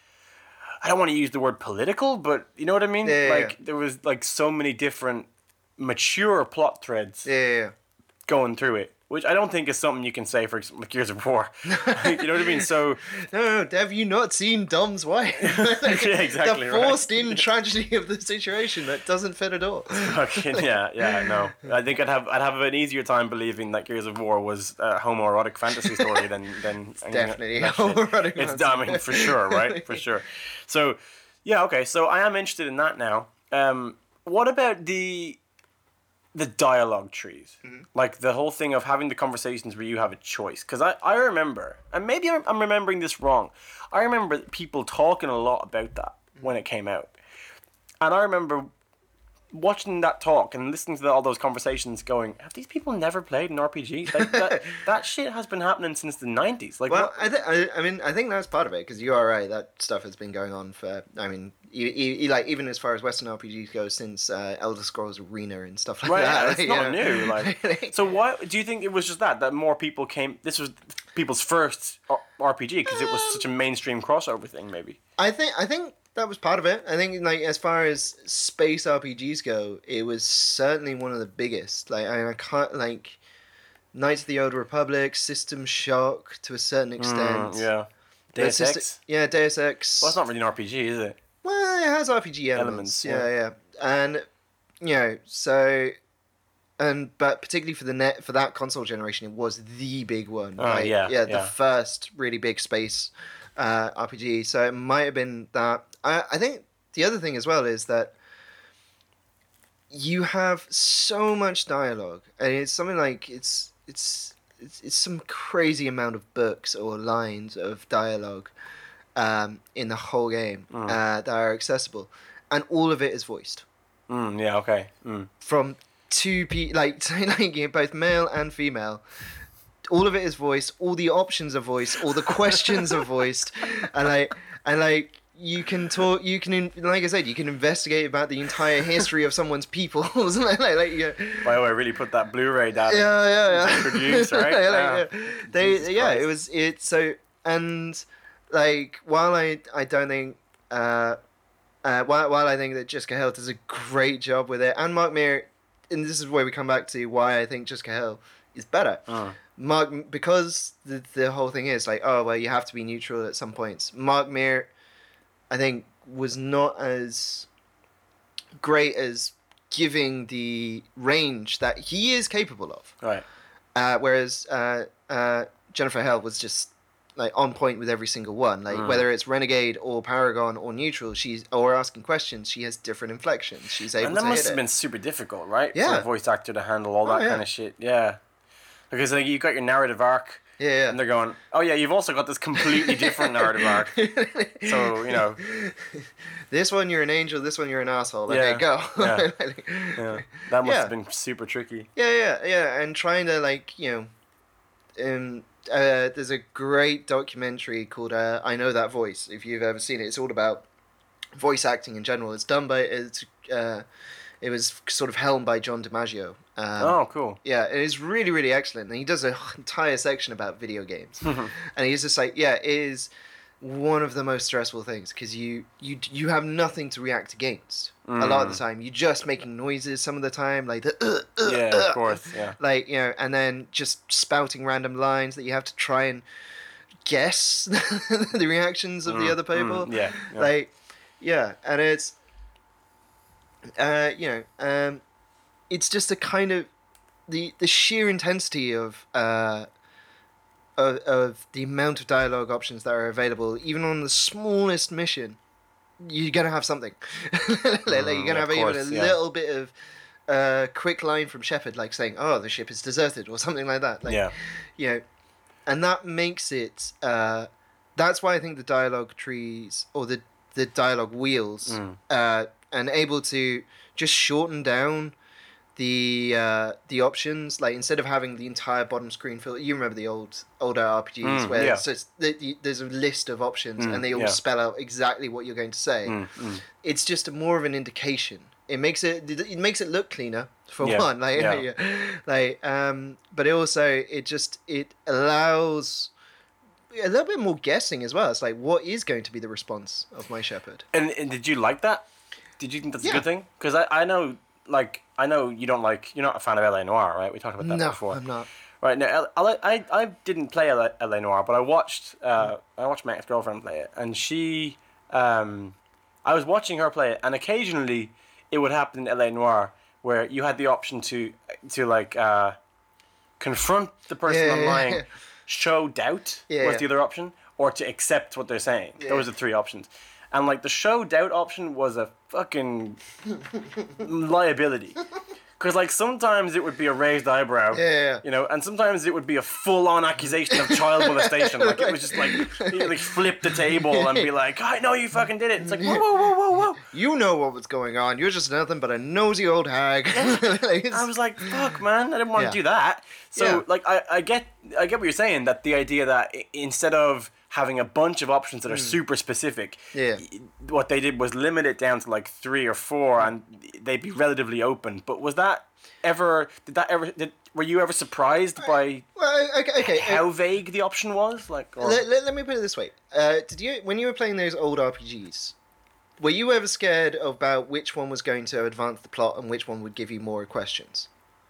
I don't want to use the word political, but you know what I mean. Yeah, yeah, like yeah. there was like so many different mature plot threads Yeah, yeah, yeah. going through it, which I don't think is something you can say for like Gears of War. Like, you know what I mean? So No, no, no, have you not seen Dom's wife? Yeah, exactly The right. forced-in tragedy of the situation that doesn't fit at all. fucking yeah, yeah, no. I think I'd have I'd have an easier time believing that Gears of War was a homoerotic fantasy story than than Definitely that shit. homoerotic It's fantasy. I mean for sure, right? For sure. So yeah, okay. So I am interested in that now. Um, what about the the dialogue trees? Mm-hmm. Like the whole thing of having the conversations where you have a choice. Because I, I remember, and maybe I'm, I'm remembering this wrong, I remember people talking a lot about that when it came out. And I remember watching that talk and listening to all those conversations going, have these people never played an R P G? Like, that, that shit has been happening since the nineties. Like, Well, what? I, th- I, I mean, I think that's part of it, because you are right. That stuff has been going on for, I mean, e- e- like even as far as Western R P Gs go, since uh, Elder Scrolls Arena and stuff like Right, that. yeah, it's you not know. new. Like, so why do you think it was just that that more people came? This was people's first R- RPG because it was such a mainstream crossover thing. Maybe. I think I think that was part of it. I think like as far as space R P Gs go, it was certainly one of the biggest. Like I, I can't like Knights of the Old Republic, System Shock to a certain extent. Mm, yeah. But Deus Syst- Ex. Yeah, Deus Ex. Well, it's not really an R P G, is it? Well, it has R P G elements. Elements, yeah, yeah, and you know, so and but particularly for the net for that console generation, it was the big one. Oh, right? yeah, yeah, the yeah. first really big space uh, R P G. So it might have been that. I I think the other thing as well is that you have so much dialogue, and it's something like it's it's it's, it's some crazy amount of books or lines of dialogue um, in the whole game Mm. uh, that are accessible, and all of it is voiced. Mm, yeah. Okay. Mm. from two pe like, like you know, both male and female. All of it is voiced. All the options are voiced. All the questions are voiced, and like and like you can talk. You can in- like I said, you can investigate about the entire history of someone's people. like, like, like, yeah. By the way, I really put that Blu-ray down. Yeah, yeah, yeah. Produced, right? Yeah, like, Yeah. yeah. They, Jesus yeah, Christ. it was it. So and like while I, I don't think, uh, uh, while while I think that Jessica Hill does a great job with it, and Mark Meer, and this is where we come back to why I think Jessica Hill is better. Mm. Mark, because the the whole thing is like, oh well, you have to be neutral at some points. Mark Meer, I think, was not as great as giving the range that he is capable of. Right. Uh, whereas uh, uh, Jennifer Hale was just like on point with every single one. Like Mm. whether it's Renegade or Paragon or Neutral, she's or asking questions, she has different inflections. She's able And that to must hit have it. been super difficult, right? For Yeah. a voice actor to handle all Oh, that yeah. kind of shit. Yeah. Because like you got your narrative arc, Yeah, yeah. and they're going, "Oh yeah, you've also got this completely different narrative arc." So you know, this one you're an angel, this one you're an asshole. Yeah, Okay, go. yeah. yeah, that must Yeah. have been super tricky. Yeah, yeah, yeah, and trying to like you know, um, uh, there's a great documentary called uh, "I Know That Voice." If you've ever seen it, it's all about voice acting in general. It's done by it's uh, it was sort of helmed by John DiMaggio. Um, Oh, cool. Yeah, it is really really excellent, and he does an entire section about video games, and he's just like, yeah, it is one of the most stressful things because you you you have nothing to react against a lot of the time. You're just making noises some of the time, like the uh, uh, Yeah, uh, of course. Yeah. like you know, and then just spouting random lines that you have to try and guess the reactions of the Mm, other people. mm, yeah, yeah. Like, yeah, and it's, uh, you know, um, it's just a kind of the the sheer intensity of uh. Of, of the amount of dialogue options that are available, even on the smallest mission, you're gonna have something. like, like, you're Mm, gonna yeah, have of even course, a yeah. little bit of uh, quick line from Shepard, like saying, "Oh, the ship is deserted" or something like that. Like, Yeah. you know, and that makes it. Uh, that's why I think the dialogue trees or the the dialogue wheels Mm. uh, and able to just shorten down the uh, the options, like instead of having the entire bottom screen filled, you remember the old older R P Gs Mm, where yeah. so it's, the, the, there's a list of options Mm, and they all yeah. spell out exactly what you're going to say. Mm, mm. It's just more of an indication. It makes it it makes it look cleaner for Yeah, one, like yeah. like um, but it also it just it allows a little bit more guessing as well. It's like, what is going to be the response of my shepherd? And, and did you like that? Did you think that's Yeah. a good thing? Because I, I know, like, I know you don't like, you're not a fan of L A Noire, right? We talked about that No, before. I'm not. Right, now, L- I, I, I didn't play L A Noire, but I watched, uh, I watched my ex-girlfriend play it, and she, um, I was watching her play it, and occasionally it would happen in L A Noire where you had the option to, to like, uh, confront the person Yeah, yeah, online, yeah. show doubt Yeah, was yeah. the other option, or to accept what they're saying. Yeah. Those are the three options. And like the show doubt option was a fucking liability. Because like sometimes it would be a raised eyebrow, Yeah, yeah, yeah. you know, and sometimes it would be a full-on accusation of child molestation. Like it was just like you like flip the table and be like, "I know you fucking did it." It's like whoa, whoa, whoa, whoa, whoa. You know what was going on. You're just nothing but a nosy old hag. Like, it's- I was like, "Fuck, man, I didn't want Yeah. to do that." So Yeah. like I, I get I get what you're saying, that the idea that i- instead of having a bunch of options that are super specific, Yeah. y- what they did was limit it down to like three or four, and they'd be relatively open. But was that ever? Did that ever? Did were you ever surprised by well, okay, okay. how vague the option was? Like, or, Let, let, let me put it this way. Uh, did you, when you were playing those old R P Gs, were you ever scared about which one was going to advance the plot and which one would give you more questions?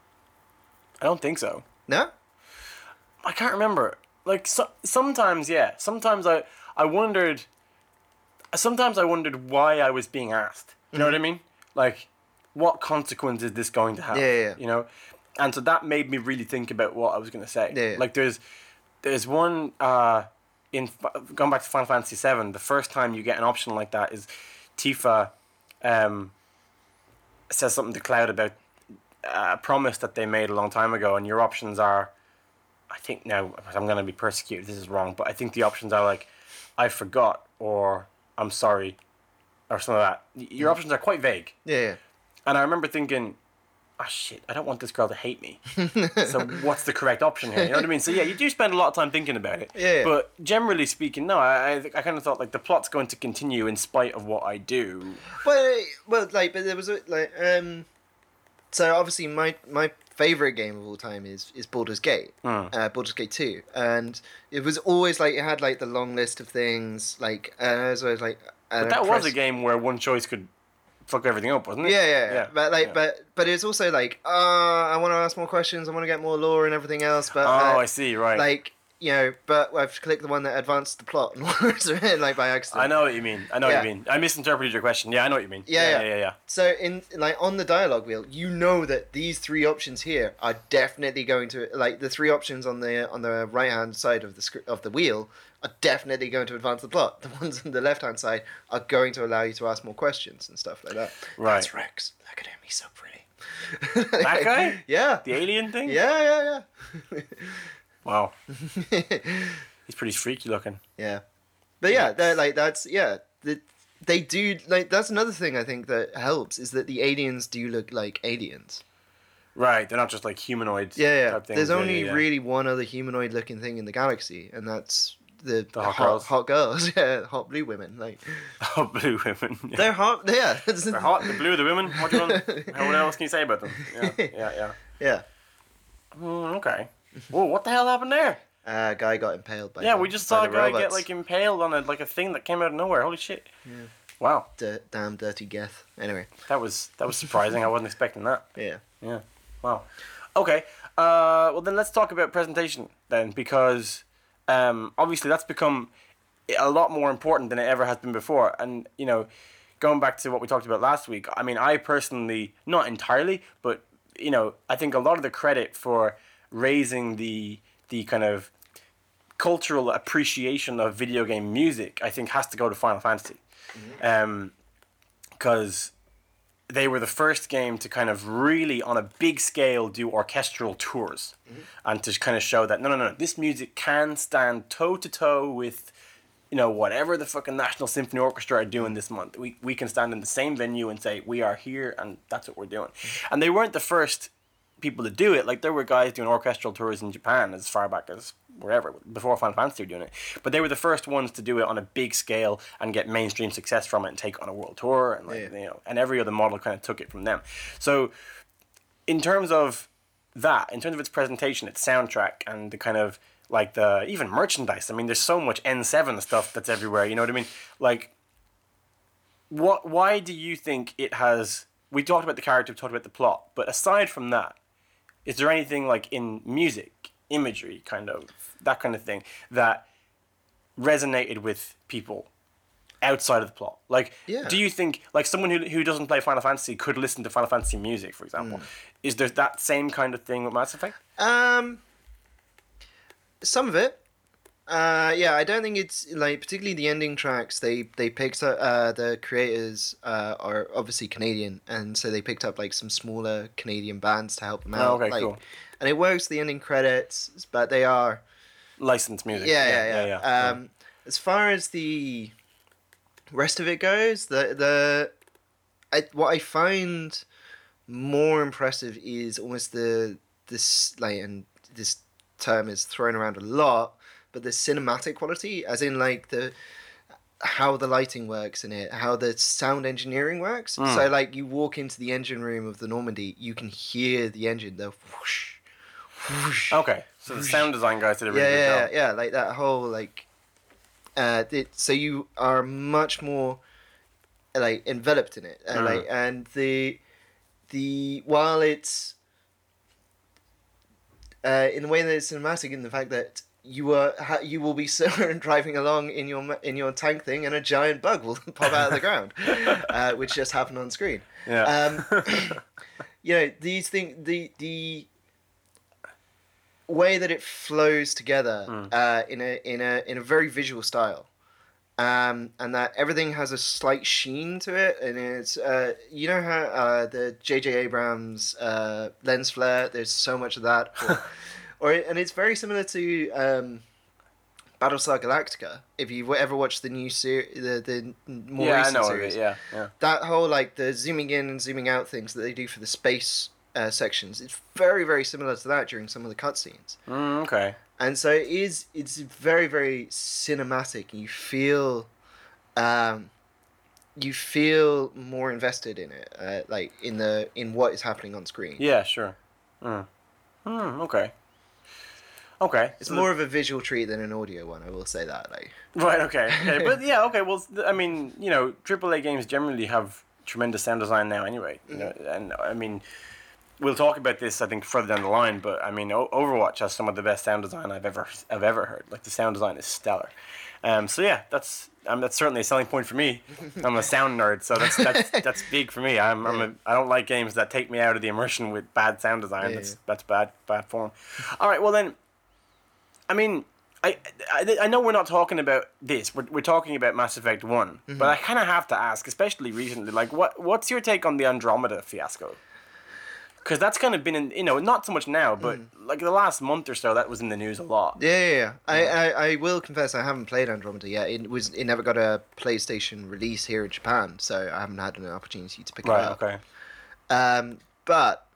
I don't think so. No? I can't remember. Like so, sometimes, yeah. Sometimes I I wondered. Sometimes I wondered why I was being asked. You know what I mean? Like, what consequence is this going to have? Yeah, yeah, yeah. You know, and so that made me really think about what I was going to say. Yeah, yeah. Like, there's there's one uh, in going back to Final Fantasy seven. The first time you get an option like that is Tifa um, says something to Cloud about a promise that they made a long time ago, and your options are. I think now I'm going to be persecuted. This is wrong, but I think the options are like, I forgot, or I'm sorry, or something like that. Your options are quite vague, Yeah, yeah. And I remember thinking, oh shit, I don't want this girl to hate me. So what's the correct option here? You know what I mean? So yeah, you do spend a lot of time thinking about it. Yeah. But generally speaking, no, I I, I kind of thought like the plot's going to continue in spite of what I do. Well, well, like, but there was a, like, um, so obviously my my favorite game of all time is is Baldur's Gate, Mm. uh, Baldur's Gate two, and it was always like it had like the long list of things, like, and it was always like. But that was a game where one choice could fuck everything up, wasn't it? Yeah, yeah, yeah. But like, yeah. but but it's also like, uh, I want to ask more questions. I want to get more lore and everything else. But Oh, uh, I see. Right. like, you know, but I've clicked the one that advanced the plot, like by accident. I know what you mean. I know Yeah. what you mean. I misinterpreted your question. Yeah, I know what you mean. Yeah, yeah, yeah. yeah, yeah. yeah. So in like on the dialogue wheel, you know that these three options here are definitely going to like the three options on the on the right hand side of the script of the wheel are definitely going to advance the plot. The ones on the left hand side are going to allow you to ask more questions and stuff like that. Right. That's Rex. Look at him. He's so pretty. That guy? Yeah. The alien thing? Yeah, yeah, yeah. Wow. He's pretty freaky looking. Yeah, but yeah, they're like that's yeah. The, they do like that's another thing I think that helps is that the aliens do look like aliens. Right, they're not just like humanoid Yeah, yeah. type things. There's Yeah, only yeah, yeah. really one other humanoid-looking thing in the galaxy, and that's the, The hot hot, girls. hot girls. Yeah, hot blue women. Like Oh, blue women. Yeah. they're hot. Yeah, They're hot, the blue, the women. What do you want? What else can you say about them? Yeah, yeah, yeah. Yeah. Mm, okay. Whoa, what the hell happened there? Uh, guy got impaled by. Yeah, the, we just by saw a the guy get robots. like impaled on a like a thing that came out of nowhere. Holy shit! Yeah. Wow, D- damn dirty Geth. Anyway. that was that was surprising. I wasn't expecting that. Yeah. Yeah. Wow. Okay. Uh, well, then let's talk about presentation then, because um, obviously that's become a lot more important than it ever has been before. And you know, going back to what we talked about last week, I mean, I personally, not entirely, but you know, I think a lot of the credit for raising the the kind of cultural appreciation of video game music, I think, has to go to Final Fantasy, um, because they were the first game to kind of really, on a big scale, do orchestral tours, Mm-hmm. and to kind of show that no, no, no, this music can stand toe to toe with, you know, whatever the fucking National Symphony Orchestra are doing this month. We we can stand in the same venue and say we are here, and that's what we're doing. And they weren't the first people to do it. Like there were guys doing orchestral tours in Japan as far back as wherever before Final Fantasy were doing it, but they were the first ones to do it on a big scale and get mainstream success from it and take it on a world tour, and like Yeah. you know, and every other model kind of took it from them. So in terms of that, in terms of its presentation, its soundtrack, and the kind of like the even merchandise, I mean, there's so much N seven stuff that's everywhere. You know what I mean? Like, what? Why do you think it has? We talked about the character, we talked about the plot, but aside from that, is there anything like in music, imagery, kind of that kind of thing that resonated with people outside of the plot? Like, Yeah. do you think like someone who who doesn't play Final Fantasy could listen to Final Fantasy music, for example? Is there that same kind of thing with Mass Effect? Um, some of it. Uh, yeah, I don't think it's like particularly the ending tracks. They they picked up uh, the creators uh, are obviously Canadian, and so they picked up like some smaller Canadian bands to help them out. Oh, okay, like, cool. And it works the ending credits, but they are Licensed music. yeah yeah yeah. yeah, yeah. Um, as far as the rest of it goes, the the I, what I find more impressive is almost the this like and this term is thrown around a lot, but the cinematic quality, as in like the how the lighting works in it, how the sound engineering works. Mm. So like you walk into the engine room of the Normandy, you can hear the engine, the whoosh, whoosh. Okay, so the sound design guys did a really Yeah, good yeah, job. yeah, like that whole like, uh, it, so you are much more, like enveloped in it, uh, Mm. like and the, the while it's, uh, in the way that it's cinematic, in the fact that you are ha- you will be so driving along in your ma- in your tank thing, and a giant bug will pop out of the ground, uh, which just happened on screen. Yeah. Um, you know these things, the the way that it flows together Mm. uh, in a in a in a very visual style, um, and that everything has a slight sheen to it, and it's uh, you know how uh, the J J Abrams uh, lens flare. There's so much of that, or, or and it's very similar to um, Battlestar Galactica. If you ever watched the new series, the the more yeah, I recent know series, of it. Yeah, yeah. that whole like the zooming in and zooming out things that they do for the space uh, sections, it's very very similar to that during some of the cutscenes. Mm, okay. And so it is. It's very very cinematic. And you feel, um, you feel more invested in it, uh, like in the in what is happening on screen. Yeah, sure. Mm. Mm, okay. Okay. It's So more of a visual treat than an audio one. I will say that. Like. Right. Okay. Okay. But yeah. Okay. Well, I mean, you know, triple A games generally have tremendous sound design now, anyway. You know, and I mean, we'll talk about this, I think, further down the line. But I mean, o- Overwatch has some of the best sound design I've ever I've ever heard. Like the sound design is stellar. Um. So yeah, that's um, that's certainly a selling point for me. I'm a sound nerd, so that's that's that's big for me. I'm I'm a, I don't like games that take me out of the immersion with bad sound design. Yeah, that's yeah. that's bad bad form. All right. Well then. I mean, I, I, I know we're not talking about this. We're, we're talking about Mass Effect one. Mm-hmm. But I kind of have to ask, especially recently, like, what what's your take on the Andromeda fiasco? Because that's kind of been in, you know, not so much now, but like the last month or so, that was in the news a lot. Yeah, yeah, yeah. I, I, I will confess I haven't played Andromeda yet. It was it never got a PlayStation release here in Japan, so I haven't had an opportunity to pick Right, it up. okay. Um, but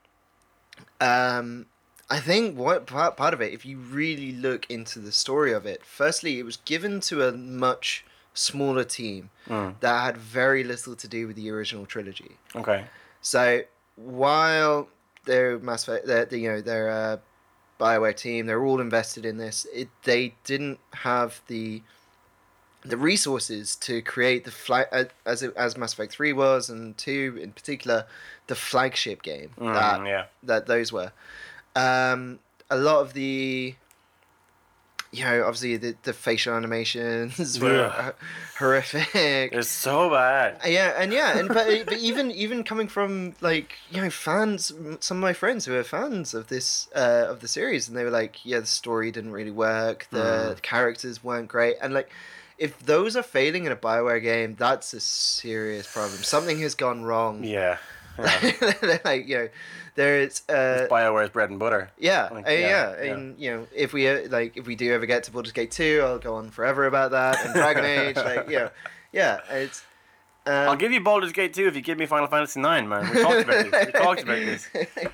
um, I think what part, part of it, if you really look into the story of it, firstly, it was given to a much smaller team Mm. that had very little to do with the original trilogy. Okay. So while they're Mass Effect, they're, they, you know, they're a BioWare team, they're all invested in this. It they didn't have the the resources to create the flag as it, as Mass Effect three was, and two in particular, the flagship game Mm, that yeah. that those were. Um, a lot of the, you know, obviously the, the facial animations were Yeah. horrific. It's so bad. Yeah, and yeah, and but, but even even coming from like you know fans, some of my friends who are fans of this uh, of the series, and they were like, yeah, the story didn't really work, the Mm. characters weren't great, and like if those are failing in a BioWare game, that's a serious problem. Something has gone wrong. Yeah. yeah. like you know, there's uh, BioWare's bread and butter. yeah, Like, uh, yeah, yeah, yeah. and you know, if we uh, like, if we do ever get to Baldur's Gate two, I'll go on forever about that. And Dragon Age, like, you know, yeah, it's. Um, I'll give you Baldur's Gate two if you give me Final Fantasy nine, man. We talked about this. We talked about this.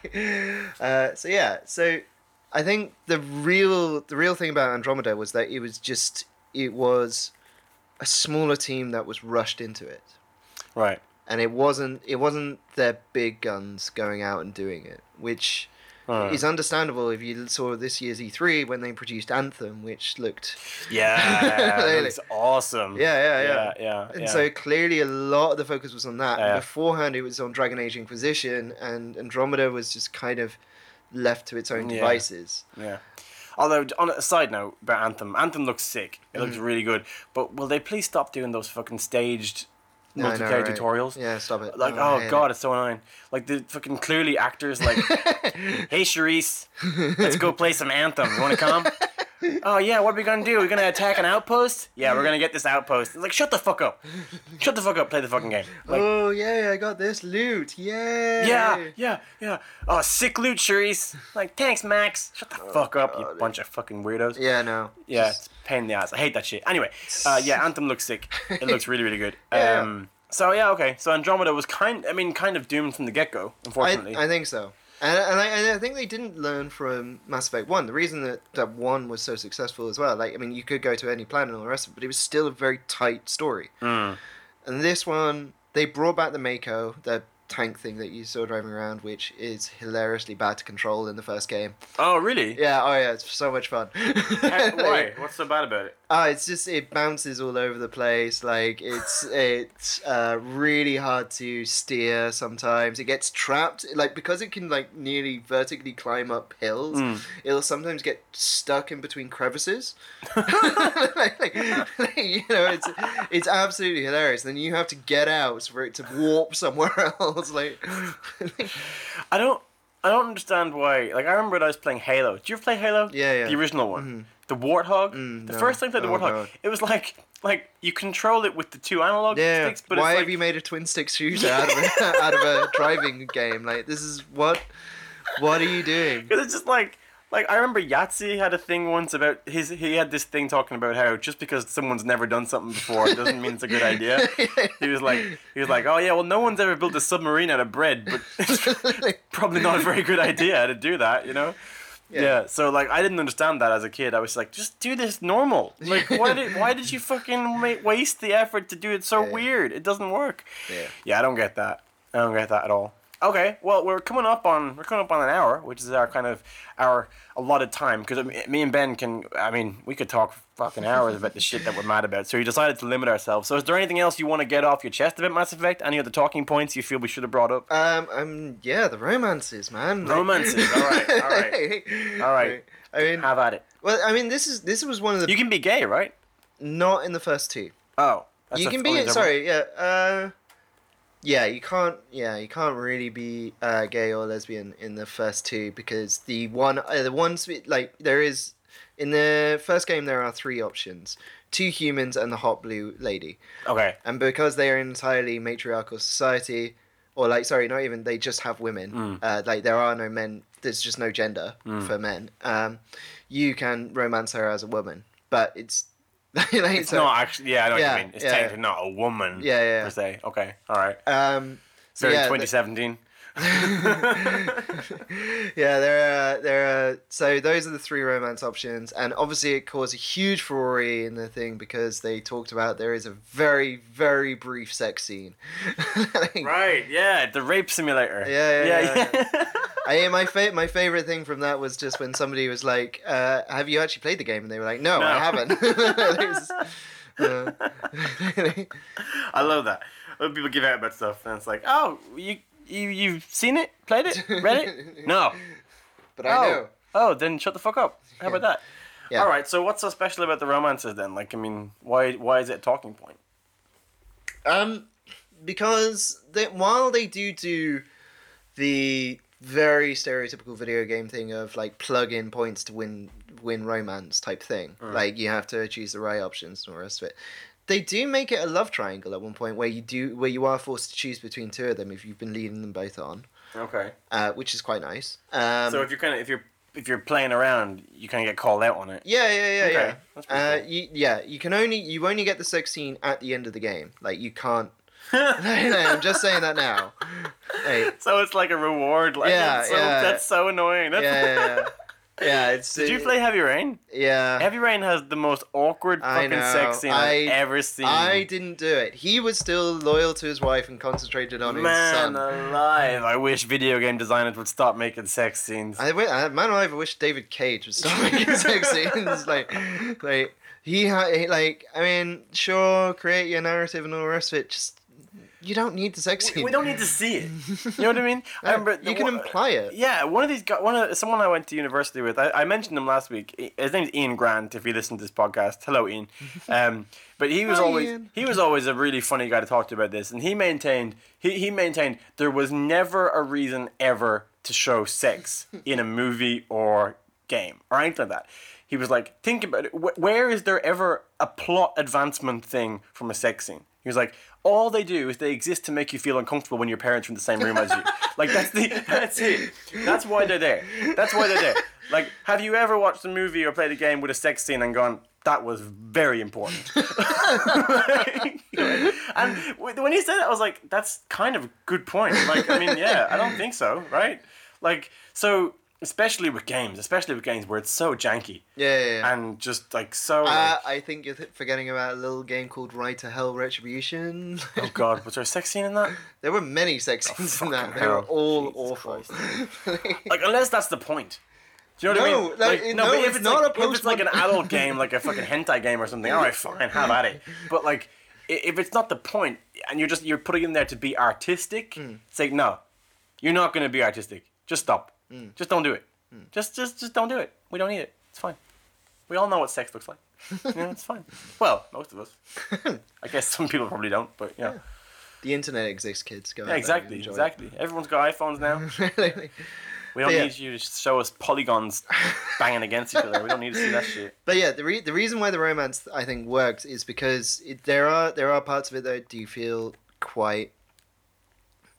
uh, so yeah, so I think the real the real thing about Andromeda was that it was just it was a smaller team that was rushed into it, Right. and it wasn't it wasn't their big guns going out and doing it, which. Uh, is understandable if you saw this year's E three when they produced Anthem, which looked yeah. Really. It's awesome. yeah, yeah, yeah. Yeah, yeah. And yeah. so clearly a lot of the focus was on that. Yeah. And beforehand, it was on Dragon Age Inquisition, and Andromeda was just kind of left to its own Yeah. devices. Yeah. Although, on a side note about Anthem, Anthem looks sick. It looks Mm-hmm. really good. But will they please stop doing those fucking staged No, I know, multiplayer right? tutorials? Yeah, stop it. Like, Oh, I oh hate god, it's so annoying. Like, the fucking clearly actors, like, hey, Charisse, let's go play some Anthem. You want to come? Oh, yeah, what are we going to do? We're going to attack an outpost? Yeah, we're going to get this outpost. It's like, shut the fuck up. Shut the fuck up, play the fucking game. Like, oh, yeah, I got this loot. Yay! yeah, yeah, yeah. Oh, sick loot, Charisse. Like, thanks, Max. Shut the fuck up, you bunch of fucking weirdos. Yeah, no. Yeah, Just- it's a pain in the ass. I hate that shit. Anyway, uh, yeah, Anthem looks sick. It looks really, really good. Yeah. Um, so yeah, okay. So Andromeda was kind, I mean, kind of doomed from the get go. Unfortunately. I, I think so. And, and, I, and I think they didn't learn from Mass Effect one. The reason that, that one was so successful as well, like, I mean, you could go to any planet and all the rest of it, but it was still a very tight story. Mm. And this one, they brought back the Mako, the tank thing that you saw driving around, which is hilariously bad to control in the first game. Oh really? Yeah, oh yeah, it's so much fun. Uh, Why? What's so bad about it? Oh, it's just it bounces all over the place. Like it's it's uh, really hard to steer sometimes. It gets trapped, like because it can like nearly vertically climb up hills. Mm. It'll sometimes get stuck in between crevices. like, like, like, you know, it's it's absolutely hilarious. Then you have to get out for it to warp somewhere else. Like, I don't. I don't understand why. Like I remember when I was playing Halo. Did you ever play Halo? Yeah, yeah. The original one. Mhm. The Warthog. Mm, the no. first time I played the Oh, Warthog, God. it was like like you control it with the two analog yeah. sticks, but Why it's have like, you made a twin stick shooter out of a, out of a driving game? Like this is what. What are you doing? Because it's just like, Like, I remember Yahtzee had a thing once about his. He had this thing talking about how just because someone's never done something before it doesn't mean it's a good idea. He was like, he was like, oh yeah, well, no one's ever built a submarine out of bread, but it's probably not a very good idea to do that, you know? Yeah. yeah. So like, I didn't understand that as a kid. I was like, just do this normal. Like, why did why did you fucking make, waste the effort to do it so yeah. weird? It doesn't work. Yeah. Yeah, I don't get that. I don't get that at all. Okay, well, we're coming up on we're coming up on an hour, which is our kind of our allotted time. Because me and Ben can, I mean, we could talk fucking hours about the shit that we're mad about. So we decided to limit ourselves. So is there anything else you want to get off your chest about Mass Effect? Any other talking points you feel we should have brought up? Um, um, yeah, the romances, man. Romances. all right, all right, all right. I mean, have at it. Well, I mean, this is this was one of the. You can be gay, right? Not in the first two. Oh, that's you can be. Sorry, yeah. Uh. Yeah, you can't. Yeah, you can't really be uh, gay or lesbian in the first two because the one, uh, the ones like there is in the first game there are three options: two humans and the hot blue lady. Okay. And because they are an entirely matriarchal society, or like sorry, not even they just have women. Mm. Uh, like there are no men. There's just no gender mm. for men. Um, you can romance her as a woman, but it's. like, it's so, not actually. Yeah, I know yeah, what you mean. It's yeah, technically not a woman. Yeah, yeah. Per se. Okay. All right. Um. So yeah, twenty seventeen. yeah, there are there are so those are the three romance options, and obviously it caused a huge furore in the thing because they talked about there is a very very brief sex scene. like, right. Yeah, the rape simulator. Yeah, yeah, yeah. yeah. yeah. I my fa- my favorite thing from that was just when somebody was like, uh, "Have you actually played the game?" And they were like, "No, no. I haven't." was, uh, I love that. When people give out about stuff, and it's like, "Oh, you you you've seen it, played it, read it?" No. But I oh. know. Oh, then shut the fuck up. How about that? Yeah. All right. So what's so special about the romances then? Like, I mean, why why is it a talking point? Um, because they, while they do do the very stereotypical video game thing of like plug in points to win win romance type thing, mm. like you have to choose the right options and all the rest of it. They do make it a love triangle at one point where you do where you are forced to choose between two of them if you've been leading them both on. Okay. Uh, which is quite nice. Um, so if you're kind of if you're if you're playing around, you kind of get called out on it. Yeah, yeah, yeah, okay. yeah. That's pretty uh, cool. you, yeah, you can only you only get the sex scene at the end of the game. Like you can't. no, no, I'm just saying that now. Hey. So it's like a reward. Like, yeah, that's so, yeah. That's so annoying. That's yeah, yeah, yeah. yeah it's, Did you it, play Heavy Rain? Yeah. Heavy Rain has the most awkward I fucking know. sex scene I, I've ever seen. I didn't do it. He was still loyal to his wife and concentrated on Man his son. alive. I wish video game designers would stop making sex scenes. I, I, man alive, I wish David Cage would stop making sex scenes. Like, like he had, like, I mean, sure, create your narrative and all the rest of it. Just you don't need the sex scene. We, we don't need to see it. You know what I mean? I remember you can one, imply it. Yeah, one of these guys, one of someone I went to university with. I, I mentioned him last week. His name's Ian Grant. If you listen to this podcast, hello Ian. Um, but he was Hi, always Ian. he was always a really funny guy to talk to about this, and he maintained he he maintained there was never a reason ever to show sex in a movie or game or anything like that. He was like, think about it. Where is there ever a plot advancement thing from a sex scene? He was like, all they do is they exist to make you feel uncomfortable when your parents are in the same room as you. Like, that's the that's it. That's why they're there. That's why they're there. Like, have you ever watched a movie or played a game with a sex scene and gone, that was very important? And when he said it, I was like, that's kind of a good point. Like, I mean, yeah, I don't think so, right? Like, so... Especially with games, especially with games where it's so janky. Yeah, yeah, yeah. And just like so. Uh, like, I think you're th- forgetting about a little game called Right to Hell Retribution. oh God, was there a sex scene in that? There were many sex Oh, scenes in that. fucking They were hell. all Jesus awful. Like, unless that's the point. Do you know what No, I mean? like, no, but if it's it's not like, a if it's like an adult game, like a fucking hentai game or something, all right, fine, have at it. But like, i- if it's not the point, and you're just you're putting it in there to be artistic, Mm. it's like no, you're not going to be artistic. Just stop. Mm. Just don't do it. Mm. Just, just, just don't do it. We don't need it. It's fine. We all know what sex looks like. Yeah, it's fine. Well, most of us. I guess some people probably don't, but yeah. Yeah. The internet exists, kids. Go out Yeah, there exactly, and enjoy exactly. Everyone's got iPhones now. it. We don't But yeah. need you to show us polygons banging against each other. We don't need to see that shit. But yeah, the re- the reason why the romance I think works is because it, there are there are parts of it that do feel quite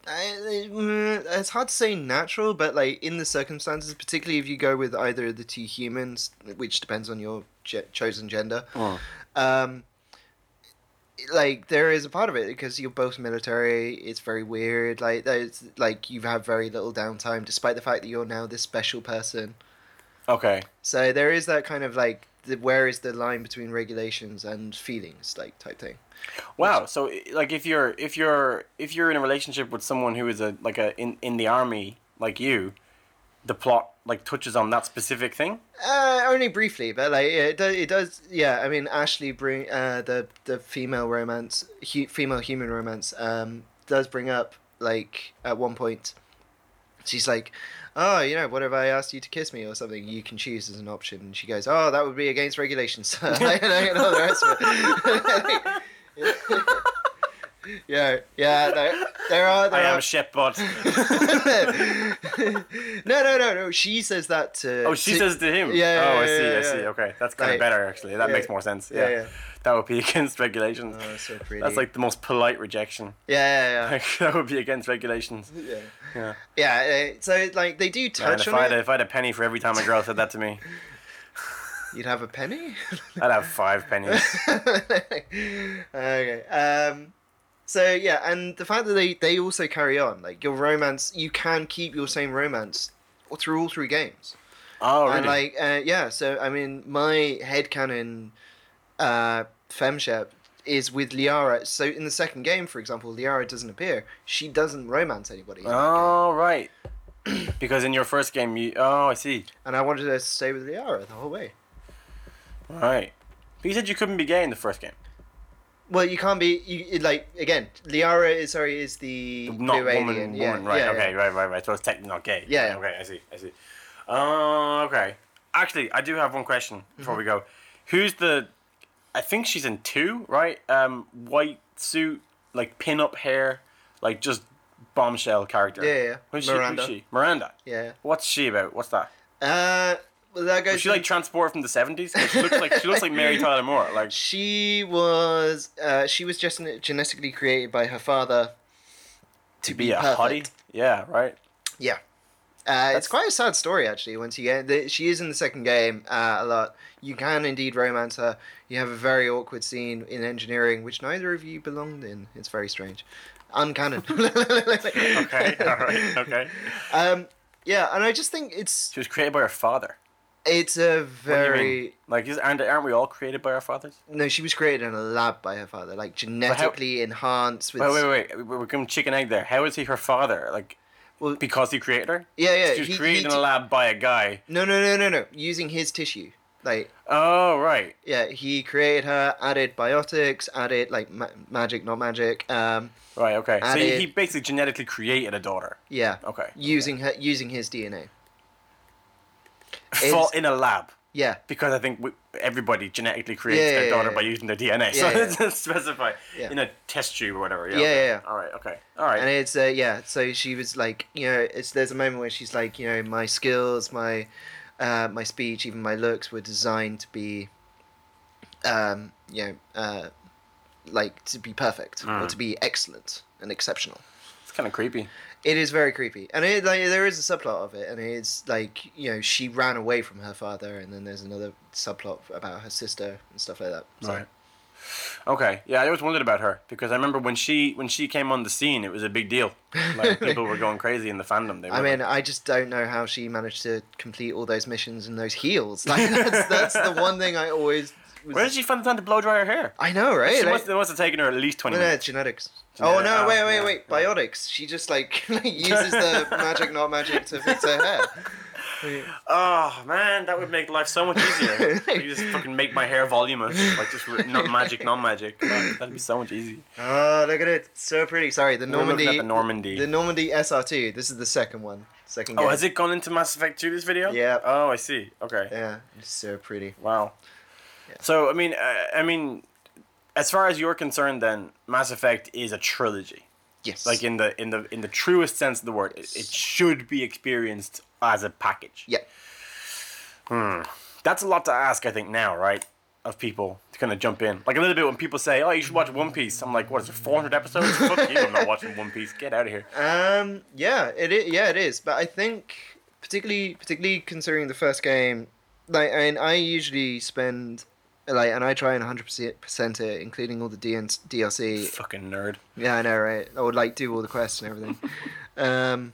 I, mm, it's hard to say natural, but like in the circumstances, particularly if you go with either of the two humans, which depends on your ge- chosen gender. Oh. Um, like there is a part of it because you're both military. It's very weird. Like there's like you have very little downtime, despite the fact that you're now this special person. Okay. So there is that kind of like the, where is the line between regulations and feelings, like type thing. Wow. So like if you're if you're if you're in a relationship with someone who is a like a in, in the army like you, the plot like touches on that specific thing. Uh, only briefly, but like it does. It does. Yeah, I mean, Ashley bring uh the the female romance, hu- female human romance, um, does bring up like at one point, she's like, oh, you know, what if I asked you to kiss me or something? You can choose as an option. And she goes, oh, that would be against regulations. I don't know the rest of it. Yeah, yeah, there, there are. There I am are... Shepbot. no, no, no, no. She says that to. Oh, she to... says to him. Yeah. yeah oh, I yeah, see. yeah, I see. yeah. Okay, that's kind of Like, better actually. That yeah, makes more sense. Yeah. Yeah, yeah. That would be against regulations. Oh, that's so pretty. That's like the most polite rejection. Yeah, yeah, Like, that would be against regulations. yeah. Yeah. Yeah. Yeah. uh, So like they do Man, touch if on I had it. a, if I had a penny for every time a girl said that to me, You'd have a penny. I'd have five pennies. Okay. Um. So yeah, and the fact that they they also carry on, like your romance, you can keep your same romance through all three games. Oh, really? And like, uh, yeah. So I mean, my headcanon, uh, femshep is with Liara. So in the second game, for example, Liara doesn't appear. She doesn't romance anybody. in that Oh, right. Because in your first game, you... Oh, I see. game. And I wanted to stay with Liara the whole way. Right. But you said you couldn't be gay in the first game. Well, you can't be. You it, like again. Liara is sorry is the Not blue woman, alien. woman, Yeah, right, yeah, okay, yeah. right, right, right. So it's technically not gay. Yeah, Right, yeah. Okay, I see, I see. Oh, okay. Actually, I do have one question before Mm-hmm. we go. Who's the... I think she's in two, right? Um, white suit, like pin-up hair, like just bombshell character. Yeah, yeah. Who's she? Miranda. Who's she? Miranda. Yeah. What's she about? What's that? Uh, well, that goes. Was she like transported from the seventies? She looks like she looks like Mary Tyler Moore. Like She was. Uh, she was just genetically created by her father to be a perfect. hottie. Yeah, right. Yeah. Uh, it's That's- quite a sad story, actually. Once you get, the, she is in the second game uh, a lot. You can indeed romance her. You have a very awkward scene in engineering, which neither of you belonged in. It's very strange, uncanon. Okay, all right, okay. Um, yeah, and I just think it's She was created by her father. it's a What do you mean? very Like, is, aren't, aren't we all created by our fathers? no. She was created in a lab by her father, like genetically enhanced with. Wait, wait, wait. We're going chicken egg there. How is he her father? Like, Well, because he created her? yeah, yeah. She was he- created he in t- a lab by a guy. No, no, no, no, no. Using his tissue, like. Oh, right. Yeah, he created her, added biotics, added like ma- magic, not magic. Um, Right, okay. So And he, it- he basically genetically created a daughter. yeah. Okay. Using her, using his D N A. For, in a lab. Yeah, Because I think we, everybody genetically creates Yeah, their yeah, daughter yeah, by yeah. using their D N A. Yeah, So yeah, it's to specify Yeah. in a test tube or whatever. Yeah, Yeah, okay. yeah, yeah. All right, okay. All right. and it's uh, yeah. So she was like, you know, it's there's a moment where she's like, you know, my skills, my, uh, my speech, even my looks were designed to be, um, you know, uh, like to be perfect or Mm. to be excellent and exceptional. It's kind of creepy. It is very creepy, and it like there is a subplot of it, and it's like you know she ran away from her father, and then there's another subplot about her sister and stuff like that. So. Right. Okay. Yeah, I always wondered about her because I remember when she when she came on the scene, it was a big deal. Like people were going crazy in the fandom. They were I mean, like, I just don't know how she managed to complete all those missions in those heels. Like that's that's the one thing I always. Was... where did she find the time to blow dry her hair? I know, right? She Like- must, it must have taken her at least twenty Well, no, minutes. genetics. Genetic- Oh no! oh, Wait, wait, yeah, wait! yeah. Biotics. She just like uses the magic, not magic, to fix her hair. Oh man, that would make life so much easier. You just fucking make my hair voluminous, like just re- not magic, non-magic. God, that'd be so much easier. Oh, look at it! It's so pretty. Sorry, the We're looking Normandy. at the Normandy. The Normandy S R two. This is the second one. Second Oh, game. has it gone into Mass Effect two, this video? Yeah. Oh, I see. Okay. Yeah, it's so pretty. Wow. Yeah. So, I mean, uh, I mean, as far as you're concerned, then Mass Effect is a trilogy. Yes. Like in the in the in the truest sense of the word, it, it should be experienced as a package. Yeah. Hmm. That's a lot to ask, I think. Now, right? of people to kind of jump in. Like a little bit when people say, "Oh, you should watch One Piece." I'm like, "What is it? four hundred episodes? Fuck you! I'm not watching One Piece. Get out of here." Um. Yeah. It. Is, yeah. It is. But I think, particularly, particularly considering the first game, like, I mean, I usually spend, like, and I try and one hundred percent it, including all the D L C. Fucking nerd. Yeah, I know, right? I would like do all the quests and everything. um,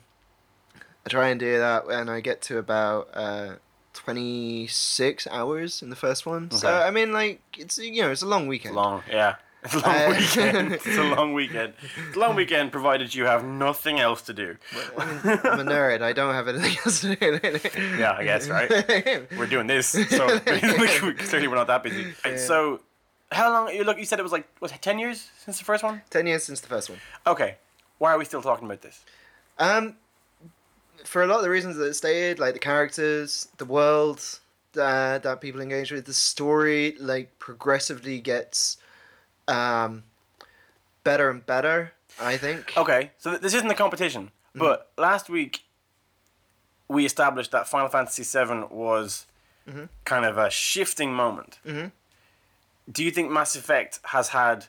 I try and do that when I get to about uh. twenty-six hours in the first one. Okay. So, I mean, like, it's, you know, it's a long weekend. It's long, yeah. It's a long uh, weekend. It's a long weekend. It's a long weekend, provided you have nothing else to do. I mean, I'm a nerd. I don't have anything else to do. Yeah, I guess, right? We're doing this, so clearly we're not that busy. Yeah. So, how long, you look, you said it was like, was it ten years since the first one? ten years since the first one. Okay. Why are we still talking about this? Um... For a lot of the reasons that it stated, like the characters, the world uh, that people engage with, the story, like, progressively gets um, better and better, I think. Okay, so th- this isn't a competition, mm-hmm. but last week we established that Final Fantasy seven was mm-hmm. kind of a shifting moment. Mm-hmm. Do you think Mass Effect has had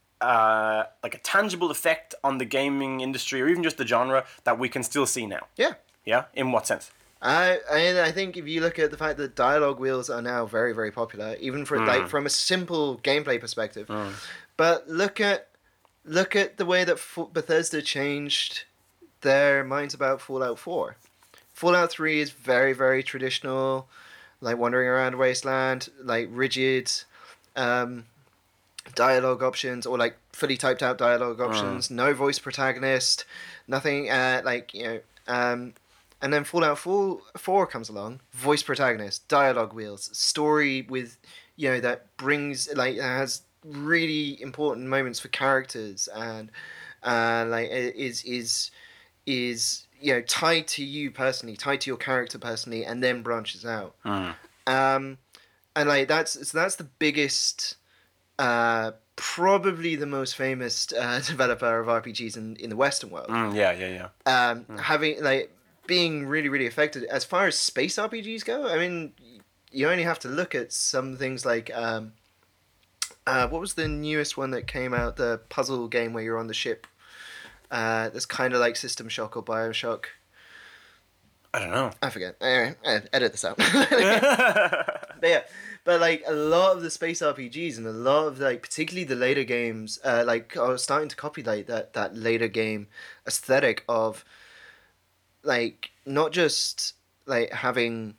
uh, like a tangible effect on the gaming industry or even just the genre that we can still see now? Yeah. Yeah? In what sense? I I I think if you look at the fact that dialogue wheels are now very, very popular, even for mm. like from a simple gameplay perspective. Mm. But look at look at the way that F- Bethesda changed their minds about Fallout four. Fallout three is very, very traditional, like wandering around a wasteland, like rigid um, dialogue options, or like fully typed out dialogue options, mm. no voice protagonist, nothing uh, like, you know, um, and then Fallout four comes along, voice protagonist, dialogue wheels, story with, you know, that brings, like, has really important moments for characters, and uh, like is is is you know, tied to you personally, tied to your character personally, and then branches out. Mm. Um, and like that's so that's the biggest, uh, probably the most famous uh, developer of R P Gs in, in the Western world. Mm, yeah, yeah, yeah. Um, mm. having like being really, really affected as far as space R P Gs go. I mean, you only have to look at some things like um, uh, what was the newest one that came out? The puzzle game where you're on the ship. Uh, that's kind of like System Shock or Bioshock. I don't know. I forget. Anyway, edit this out. But yeah, but like a lot of the space R P Gs and a lot of like, particularly the later games, uh, like I was starting to copy like that that later game aesthetic of, like, not just like having,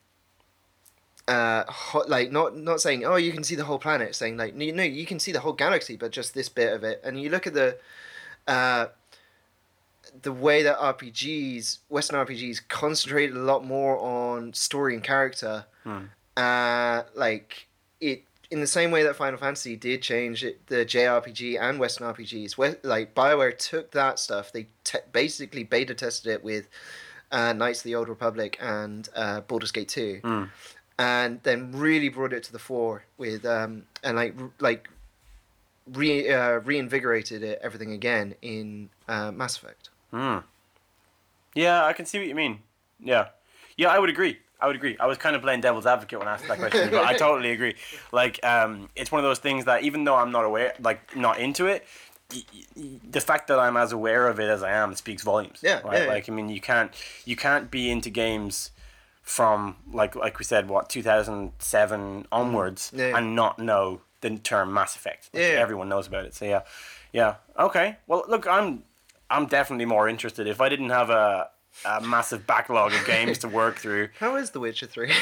uh, hot, like not not saying, oh, you can see the whole planet, saying like no, no, you can see the whole galaxy, but just this bit of it. And you look at the, uh. the way that R P Gs, Western R P Gs, concentrated a lot more on story and character, hmm. uh, like it in the same way that Final Fantasy did change it, the J R P G and Western R P Gs. Like BioWare took that stuff, they te- basically beta tested it with uh, Knights of the Old Republic and uh, Baldur's Gate two, hmm. and then really brought it to the fore with um, and like like re uh, reinvigorated it everything again in uh, Mass Effect. Hmm. Yeah, I can see what you mean. Yeah. Yeah, I would agree. I would agree. I was kind of playing devil's advocate when I asked that question, but I totally agree. Like, um, it's one of those things that even though I'm not aware, like, not into it, y- y- the fact that I'm as aware of it as I am speaks volumes. Yeah. Right? Yeah, yeah. Like, I mean, you can't, you can't be into games from, like, like we said, what, two thousand seven onwards, yeah, yeah. and not know the term Mass Effect. Like, yeah, yeah. Everyone knows about it. So yeah, yeah. Okay. Well, look, I'm. I'm definitely more interested. If I didn't have a, a massive backlog of games to work through. How is The Witcher three?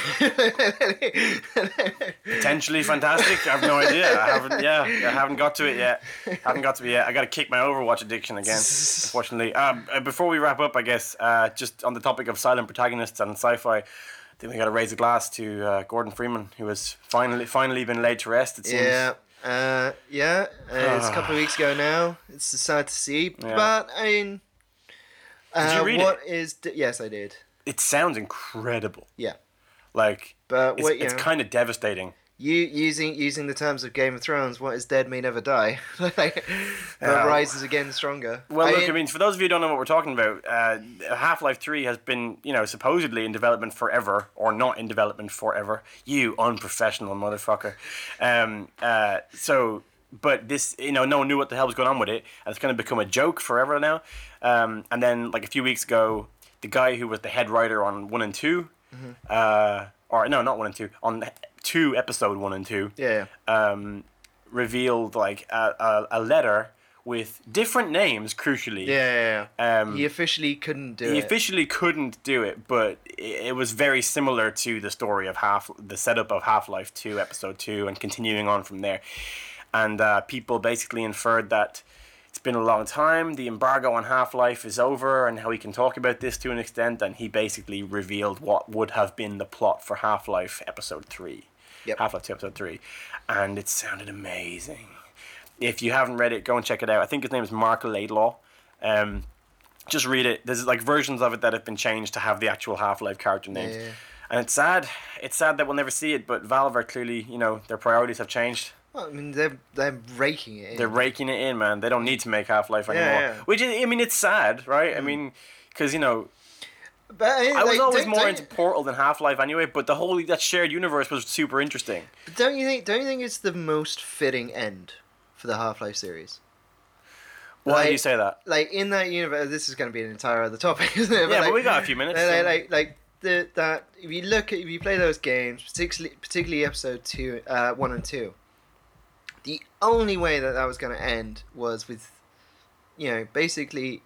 Potentially fantastic. I have no idea. I haven't. Yeah, I haven't got to it yet. haven't got to it yet. I got to kick my Overwatch addiction again. Unfortunately. Um, before we wrap up, I guess uh, just on the topic of silent protagonists and sci-fi, I think we got to raise a glass to uh, Gordon Freeman, who has finally finally been laid to rest. It seems. Yeah. Uh, yeah, uh, it's a couple of weeks ago now. It's sad to see, Yeah. but I mean, uh, Did you read what it? is d- yes, I did. It sounds incredible. Yeah, Like, but it's, what you it's know, kind of devastating. You using using the terms of Game of Thrones, what is dead may never die. Like, but Uh, rises again stronger. Well, I look, mean, I mean, for those of you who don't know what we're talking about, uh, Half-Life three has been, you know, supposedly in development forever, or not in development forever. You unprofessional motherfucker. Um, uh, so, but this, you know, no one knew what the hell was going on with it, and it's going to become a joke forever now. Um, and then, like a few weeks ago, the guy who was the head writer on one and two, mm-hmm. uh, or no, not one and two, on two episode one and two, yeah. um, revealed like a, a, a letter with different names, crucially. Yeah, yeah, yeah. Um, he officially couldn't do he it. officially couldn't do it, but it, it was very similar to the story of Half, the setup of Half-Life two, Episode two, and continuing on from there. And uh, people basically inferred that it's been a long time, the embargo on Half-Life is over, and how he can talk about this to an extent, and he basically revealed what would have been the plot for Half-Life Episode three. Yep. Half-Life two, Episode three. And it sounded amazing. If you haven't read it, go and check it out. I think his name is Mark Laidlaw. Um, just read it. There's like versions of it that have been changed to have the actual Half-Life character names. Yeah. And it's sad. It's sad that we'll never see it, but Valve are clearly, you know, their priorities have changed. Well, I mean, they're they're raking it in. They're raking it in, man. They don't need to make Half-Life Yeah, anymore. yeah. Which, is, I mean, it's sad, right? I mean, because, you know, But I, I was like, always don't- more don't- into Portal than Half-Life anyway, but the whole, that shared universe was super interesting. But don't you think? Don't you think it's the most fitting end for the Half-Life series? Why Like- do you say that? Like in that universe, this is going to be an entire other topic, isn't it? Yeah, like, but we got a few minutes. Like, so- like, like the that if you look at if you play those games, particularly particularly episode two, uh, one and two, the only way that that was going to end was with, you know, basically,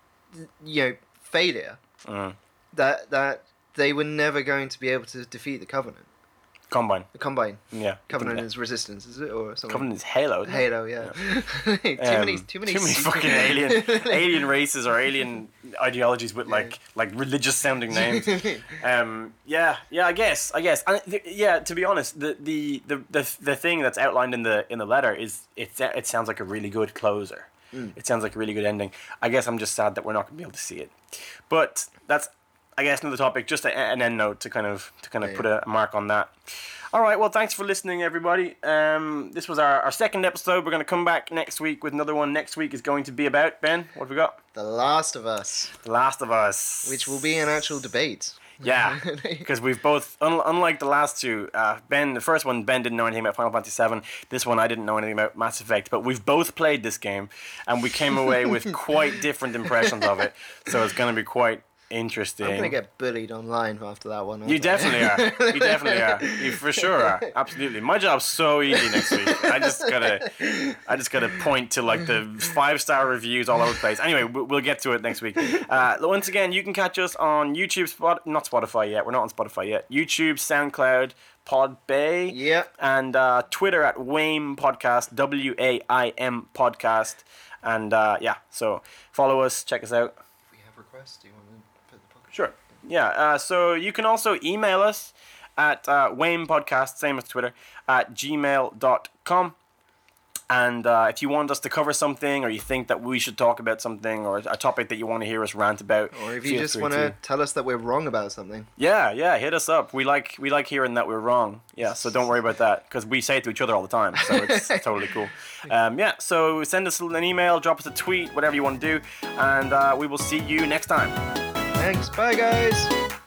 you know, failure. Mm. That that they were never going to be able to defeat the Covenant. Combine. The Combine. Yeah. Covenant Yeah. is resistance, is it, or something? Covenant is Halo. Isn't it? Halo, yeah. too many, Um, too many, too many secret- fucking alien alien races or alien ideologies with like like religious sounding names. Um, yeah, yeah, I guess, I guess, and th- yeah. To be honest, the, the the the the thing that's outlined in the in the letter is it it sounds like a really good closer. Mm. It sounds like a really good ending. I guess I'm just sad that we're not going to be able to see it, but that's, I guess, another topic. Just a, an end note to kind of to kind of Yeah, put a mark on that. All right, well, thanks for listening, everybody. Um, this was our, our second episode. We're going to come back next week with another one. Next week is going to be about, Ben, what have we got? The Last of Us, The Last of Us. which will be an actual debate. Yeah, because we've both, un- unlike the last two, uh, Ben, the first one, Ben didn't know anything about Final Fantasy seven. This one, I didn't know anything about Mass Effect. But we've both played this game, and we came away with quite different impressions of it. So it's going to be quite interesting. I'm gonna get bullied online after that one. You aren't I? definitely are. You definitely are. You for sure are. Absolutely. My job's so easy next week. I just gotta, I just gotta point to like the five star reviews all over the place. Anyway, we'll, we'll get to it next week. Uh, once again, you can catch us on YouTube, Spot, not Spotify yet. We're not on Spotify yet. YouTube, SoundCloud, Podbay, Yep. and uh, Twitter at Wame Podcast, W A I M Podcast, and uh, yeah. So follow us, check us out. We have requests. Do you want to put the podcast? Sure. Yeah. Uh, so you can also email us at uh, Wame Podcast, same as Twitter, at gmail dot com. And uh, if you want us to cover something, or you think that we should talk about something, or a topic that you want to hear us rant about, Or if you feel just free want to. to tell us that we're wrong about something. Yeah, yeah, hit us up. We like we like hearing that we're wrong. Yeah, so don't worry about that, because we say it to each other all the time, so it's totally cool. Um, yeah, so send us an email, drop us a tweet, whatever you want to do, and uh, we will see you next time. Thanks. Bye, guys.